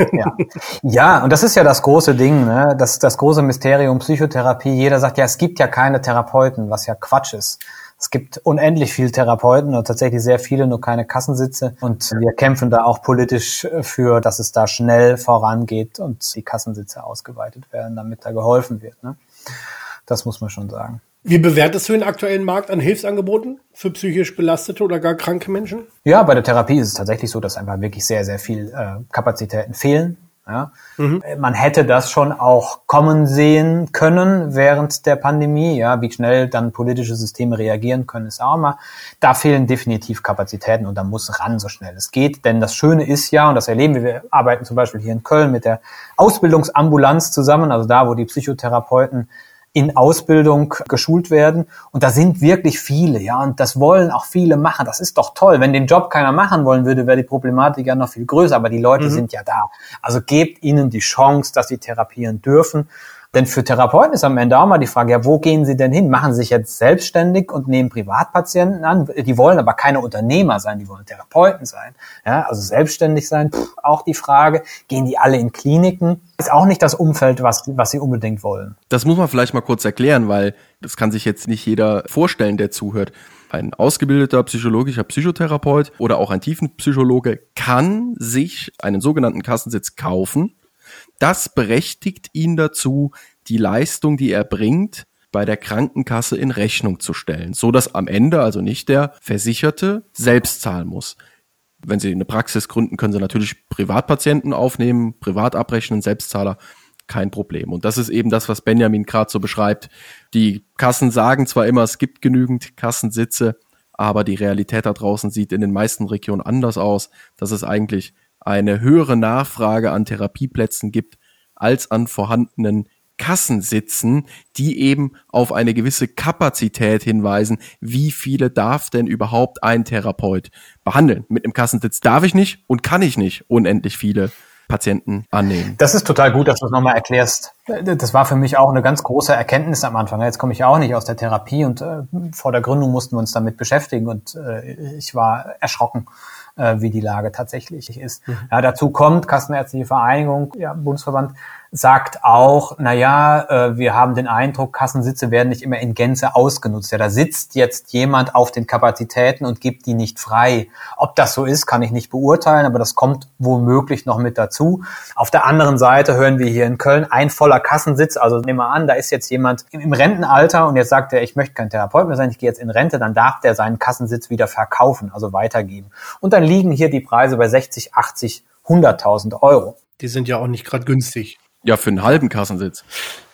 Ja, und das ist ja das große Ding, ne? Das große Mysterium Psychotherapie. Jeder sagt ja, es gibt ja keine Therapeuten, was ja Quatsch ist. Es gibt unendlich viele Therapeuten und tatsächlich sehr viele, nur keine Kassensitze. Und wir kämpfen da auch politisch für, dass es da schnell vorangeht und die Kassensitze ausgeweitet werden, damit da geholfen wird. Ne? Das muss man schon sagen. Wie bewertest du den aktuellen Markt an Hilfsangeboten für psychisch belastete oder gar kranke Menschen? Ja, bei der Therapie ist es tatsächlich so, dass einfach wirklich sehr, sehr viel Kapazitäten fehlen. Ja. Man hätte das schon auch kommen sehen können während der Pandemie. Ja, wie schnell dann politische Systeme reagieren können, ist auch mal. Da fehlen definitiv Kapazitäten und da muss ran, so schnell es geht. Denn das Schöne ist ja, und das erleben wir arbeiten zum Beispiel hier in Köln mit der Ausbildungsambulanz zusammen, also da, wo die Psychotherapeuten in Ausbildung geschult werden. Und da sind wirklich viele, ja, und das wollen auch viele machen. Das ist doch toll. Wenn den Job keiner machen wollen würde, wäre die Problematik ja noch viel größer. Aber die Leute sind ja da. Also gebt ihnen die Chance, dass sie therapieren dürfen. Denn für Therapeuten ist am Ende auch mal die Frage, ja, wo gehen sie denn hin? Machen sie sich jetzt selbstständig und nehmen Privatpatienten an? Die wollen aber keine Unternehmer sein, die wollen Therapeuten sein. Ja, also selbstständig sein, auch die Frage. Gehen die alle in Kliniken? Ist auch nicht das Umfeld, was sie unbedingt wollen. Das muss man vielleicht mal kurz erklären, weil das kann sich jetzt nicht jeder vorstellen, der zuhört. Ein ausgebildeter psychologischer Psychotherapeut oder auch ein Tiefenpsychologe kann sich einen sogenannten Kassensitz kaufen. Das berechtigt ihn dazu, die Leistung, die er bringt, bei der Krankenkasse in Rechnung zu stellen, so dass am Ende also nicht der Versicherte selbst zahlen muss. Wenn Sie eine Praxis gründen, können Sie natürlich Privatpatienten aufnehmen, privat abrechnen, Selbstzahler, kein Problem. Und das ist eben das, was Benjamin gerade so beschreibt. Die Kassen sagen zwar immer, es gibt genügend Kassensitze, aber die Realität da draußen sieht in den meisten Regionen anders aus, dass es eigentlich eine höhere Nachfrage an Therapieplätzen gibt, als an vorhandenen Kassensitzen, die eben auf eine gewisse Kapazität hinweisen. Wie viele darf denn überhaupt ein Therapeut behandeln? Mit einem Kassensitz darf ich nicht und kann ich nicht unendlich viele Patienten annehmen. Das ist total gut, dass du es nochmal erklärst. Das war für mich auch eine ganz große Erkenntnis am Anfang. Jetzt komme ich auch nicht aus der Therapie und vor der Gründung mussten wir uns damit beschäftigen und ich war erschrocken, wie die Lage tatsächlich ist. Ja, dazu kommt, Kassenärztliche Vereinigung, ja, Bundesverband, sagt auch, wir haben den Eindruck, Kassensitze werden nicht immer in Gänze ausgenutzt. Ja, da sitzt jetzt jemand auf den Kapazitäten und gibt die nicht frei. Ob das so ist, kann ich nicht beurteilen, aber das kommt womöglich noch mit dazu. Auf der anderen Seite hören wir hier in Köln ein voller Kassensitz. Also nehmen wir an, da ist jetzt jemand im Rentenalter und jetzt sagt er, ich möchte kein Therapeut mehr sein, ich gehe jetzt in Rente, dann darf der seinen Kassensitz wieder verkaufen, also weitergeben. Und dann liegen hier die Preise bei 60, 80, 100.000 Euro. Die sind ja auch nicht gerade günstig. Ja, für einen halben Kassensitz.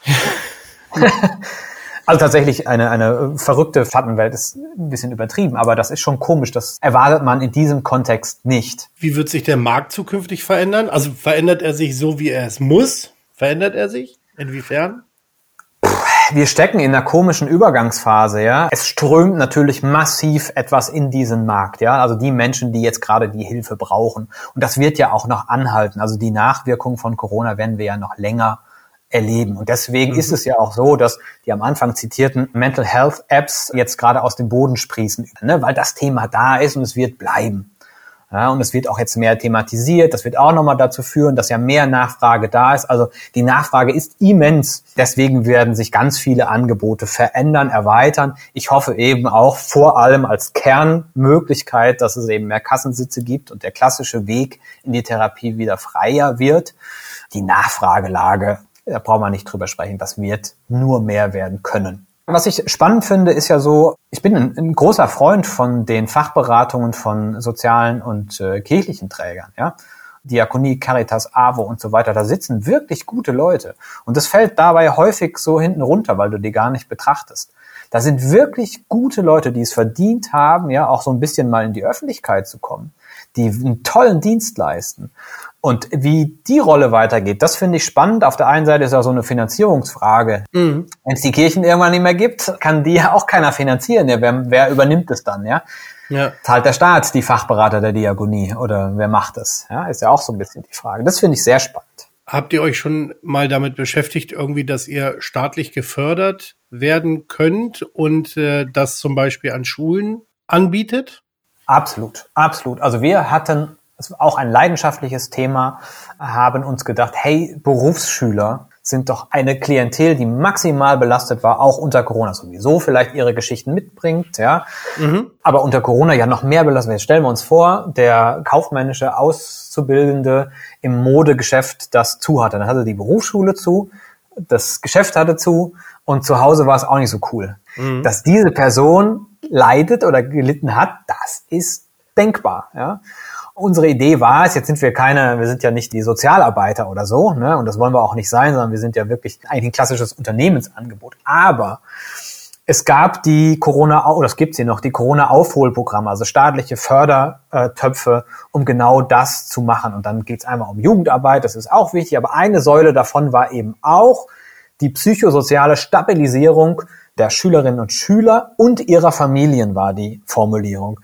Also tatsächlich eine verrückte Fattenwelt ist ein bisschen übertrieben, aber das ist schon komisch. Das erwartet man in diesem Kontext nicht. Wie wird sich der Markt zukünftig verändern? Also verändert er sich so, wie er es muss? Verändert er sich? Inwiefern? Wir stecken in einer komischen Übergangsphase, ja. Es strömt natürlich massiv etwas in diesen Markt, ja. Also die Menschen, die jetzt gerade die Hilfe brauchen. Und das wird ja auch noch anhalten. Also die Nachwirkungen von Corona werden wir ja noch länger erleben. Und deswegen ist es ja auch so, dass die am Anfang zitierten Mental Health Apps jetzt gerade aus dem Boden sprießen, ne? Weil das Thema da ist und es wird bleiben. Ja, und es wird auch jetzt mehr thematisiert. Das wird auch nochmal dazu führen, dass ja mehr Nachfrage da ist. Also die Nachfrage ist immens. Deswegen werden sich ganz viele Angebote verändern, erweitern. Ich hoffe eben auch vor allem als Kernmöglichkeit, dass es eben mehr Kassensitze gibt und der klassische Weg in die Therapie wieder freier wird. Die Nachfragelage, da braucht man nicht drüber sprechen, das wird nur mehr werden können. Was ich spannend finde, ist ja so, ich bin ein großer Freund von den Fachberatungen von sozialen und kirchlichen Trägern, ja. Diakonie, Caritas, AWO und so weiter, da sitzen wirklich gute Leute. Und das fällt dabei häufig so hinten runter, weil du die gar nicht betrachtest. Da sind wirklich gute Leute, die es verdient haben, ja, auch so ein bisschen mal in die Öffentlichkeit zu kommen, die einen tollen Dienst leisten. Und wie die Rolle weitergeht, das finde ich spannend. Auf der einen Seite ist ja so eine Finanzierungsfrage. Wenn es die Kirchen irgendwann nicht mehr gibt, kann die ja auch keiner finanzieren. Ja, wer übernimmt es dann, ja? Ja. Zahlt der Staat die Fachberater der Diakonie oder wer macht das? Ja, ist ja auch so ein bisschen die Frage. Das finde ich sehr spannend. Habt ihr euch schon mal damit beschäftigt, irgendwie, dass ihr staatlich gefördert werden könnt und das zum Beispiel an Schulen anbietet? Absolut, absolut. Also wir hatten, das war auch ein leidenschaftliches Thema, haben uns gedacht, hey, Berufsschüler sind doch eine Klientel, die maximal belastet war, auch unter Corona sowieso vielleicht ihre Geschichten mitbringt, ja. Aber unter Corona ja noch mehr belastet. Jetzt stellen wir uns vor, der kaufmännische Auszubildende im Modegeschäft, das zu hatte. Dann hatte die Berufsschule zu, das Geschäft hatte zu und zu Hause war es auch nicht so cool. Dass diese Person leidet oder gelitten hat, das ist denkbar, ja. Unsere Idee war es, jetzt sind wir sind ja nicht die Sozialarbeiter oder so, ne, und das wollen wir auch nicht sein, sondern wir sind ja wirklich eigentlich ein klassisches Unternehmensangebot. Aber es gab die es gibt sie noch, die Corona-Aufholprogramme, also staatliche Fördertöpfe, um genau das zu machen. Und dann geht es einmal um Jugendarbeit, das ist auch wichtig, aber eine Säule davon war eben auch die psychosoziale Stabilisierung der Schülerinnen und Schüler und ihrer Familien war die Formulierung.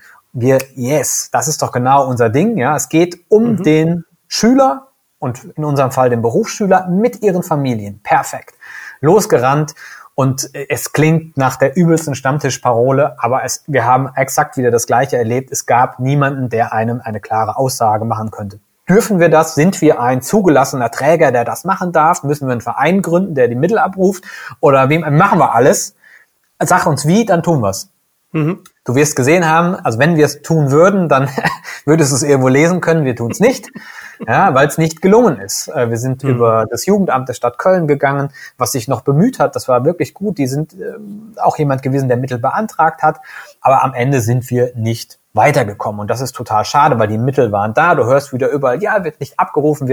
Das ist doch genau unser Ding, ja. Es geht um den Schüler und in unserem Fall den Berufsschüler mit ihren Familien. Perfekt. Losgerannt und es klingt nach der übelsten Stammtischparole, aber wir haben exakt wieder das Gleiche erlebt. Es gab niemanden, der einem eine klare Aussage machen könnte. Dürfen wir das? Sind wir ein zugelassener Träger, der das machen darf? Müssen wir einen Verein gründen, der die Mittel abruft? Oder machen wir alles? Sag uns wie, dann tun wir's. Du wirst gesehen haben, also wenn wir es tun würden, dann würdest du es irgendwo lesen können, wir tun es nicht, ja, weil es nicht gelungen ist. Wir sind über das Jugendamt der Stadt Köln gegangen, was sich noch bemüht hat, das war wirklich gut, die sind auch jemand gewesen, der Mittel beantragt hat, aber am Ende sind wir nicht weitergekommen und das ist total schade, weil die Mittel waren da, du hörst wieder überall, ja, wird nicht abgerufen.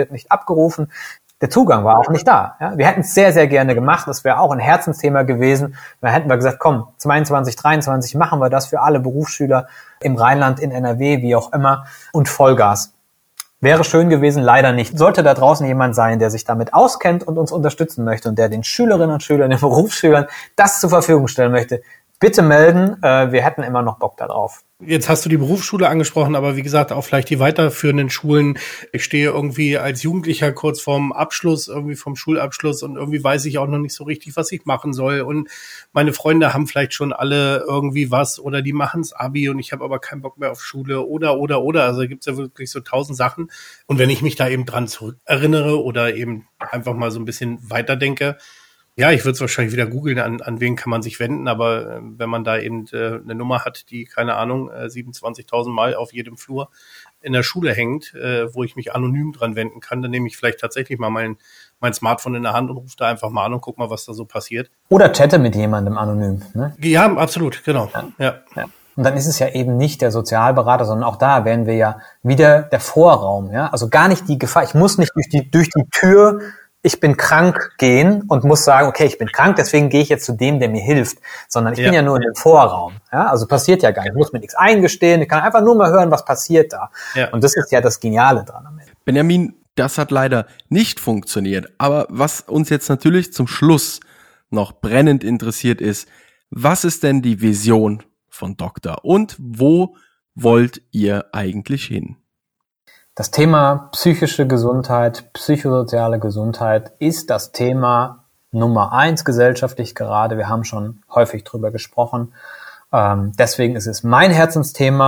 Der Zugang war auch nicht da. Ja? Wir hätten es sehr, sehr gerne gemacht. Das wäre auch ein Herzensthema gewesen. Da hätten wir gesagt, komm, 22, 23 machen wir das für alle Berufsschüler im Rheinland, in NRW, wie auch immer und Vollgas. Wäre schön gewesen, leider nicht. Sollte da draußen jemand sein, der sich damit auskennt und uns unterstützen möchte und der den Schülerinnen und Schülern, den Berufsschülern das zur Verfügung stellen möchte, bitte melden. Wir hätten immer noch Bock darauf. Jetzt hast du die Berufsschule angesprochen, aber wie gesagt, auch vielleicht die weiterführenden Schulen. Ich stehe irgendwie als Jugendlicher kurz vorm Abschluss, irgendwie vom Schulabschluss und irgendwie weiß ich auch noch nicht so richtig, was ich machen soll. Und meine Freunde haben vielleicht schon alle irgendwie was oder die machen's Abi und ich habe aber keinen Bock mehr auf Schule oder. Also gibt's ja wirklich so 1000 Sachen. Und wenn ich mich da eben dran zurückerinnere oder eben einfach mal so ein bisschen weiterdenke, ja, ich würde es wahrscheinlich wieder googeln, an wen kann man sich wenden, aber wenn man da eben eine Nummer hat, die, keine Ahnung, 27.000 Mal auf jedem Flur in der Schule hängt, wo ich mich anonym dran wenden kann, dann nehme ich vielleicht tatsächlich mal mein Smartphone in der Hand und rufe da einfach mal an und guck mal, was da so passiert. Oder chatte mit jemandem anonym. Ne? Ja, absolut, genau. Ja. Und dann ist es ja eben nicht der Sozialberater, sondern auch da wären wir ja wieder der Vorraum. Ja? Also gar nicht die Gefahr, ich muss nicht durch die Tür ich bin krank gehen und muss sagen, okay, ich bin krank, deswegen gehe ich jetzt zu dem, der mir hilft, sondern ich bin ja nur in dem Vorraum. Ja? Also passiert ja gar nicht. Ich muss mir nichts eingestehen, ich kann einfach nur mal hören, was passiert da. Ja. Und das ist ja das Geniale dran am Ende. Benjamin, das hat leider nicht funktioniert. Aber was uns jetzt natürlich zum Schluss noch brennend interessiert ist, was ist denn die Vision von Doktor und wo wollt ihr eigentlich hin? Das Thema psychische Gesundheit, psychosoziale Gesundheit ist das Thema Nummer 1 gesellschaftlich gerade. Wir haben schon häufig drüber gesprochen. Deswegen ist es mein Herzensthema.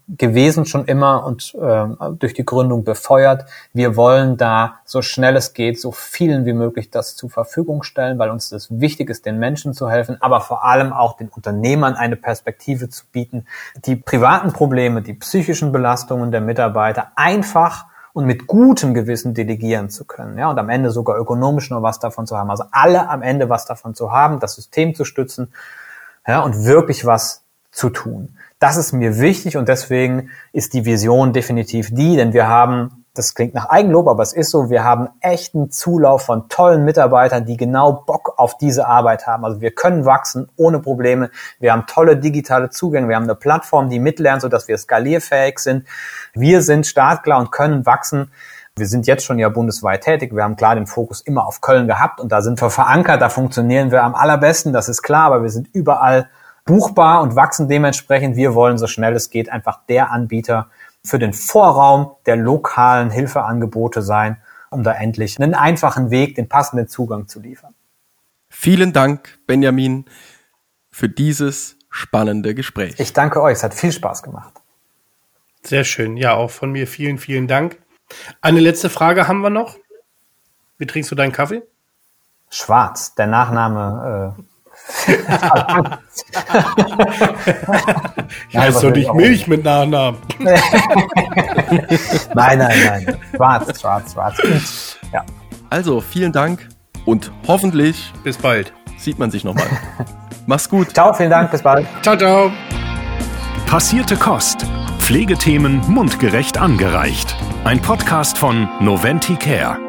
gewesen schon immer und durch die Gründung befeuert. Wir wollen da so schnell es geht, so vielen wie möglich das zur Verfügung stellen, weil uns das wichtig ist, den Menschen zu helfen, aber vor allem auch den Unternehmern eine Perspektive zu bieten, die privaten Probleme, die psychischen Belastungen der Mitarbeiter einfach und mit gutem Gewissen delegieren zu können, ja, und am Ende sogar ökonomisch noch was davon zu haben. Also alle am Ende was davon zu haben, das System zu stützen, ja, und wirklich was zu tun. Das ist mir wichtig und deswegen ist die Vision definitiv die, denn wir haben, das klingt nach Eigenlob, aber es ist so, wir haben echten Zulauf von tollen Mitarbeitern, die genau Bock auf diese Arbeit haben. Also wir können wachsen ohne Probleme. Wir haben tolle digitale Zugänge. Wir haben eine Plattform, die mitlernt, sodass wir skalierfähig sind. Wir sind startklar und können wachsen. Wir sind jetzt schon ja bundesweit tätig. Wir haben klar den Fokus immer auf Köln gehabt und da sind wir verankert. Da funktionieren wir am allerbesten, das ist klar, aber wir sind überall buchbar und wachsen dementsprechend. Wir wollen so schnell es geht einfach der Anbieter für den Vorraum der lokalen Hilfeangebote sein, um da endlich einen einfachen Weg, den passenden Zugang zu liefern. Vielen Dank, Benjamin, für dieses spannende Gespräch. Ich danke euch, es hat viel Spaß gemacht. Sehr schön. Ja, auch von mir vielen, vielen Dank. Eine letzte Frage haben wir noch. Wie trinkst du deinen Kaffee? Schwarz, der Nachname Heißt doch nicht Milch mit Nachnamen. Nein. Schwarz. Ja. Also, vielen Dank und hoffentlich Bis bald. sieht man sich nochmal. Mach's gut. Ciao, vielen Dank, bis bald. Ciao, ciao. Passierte Kost. Pflegethemen mundgerecht angereicht. Ein Podcast von Noventi Care.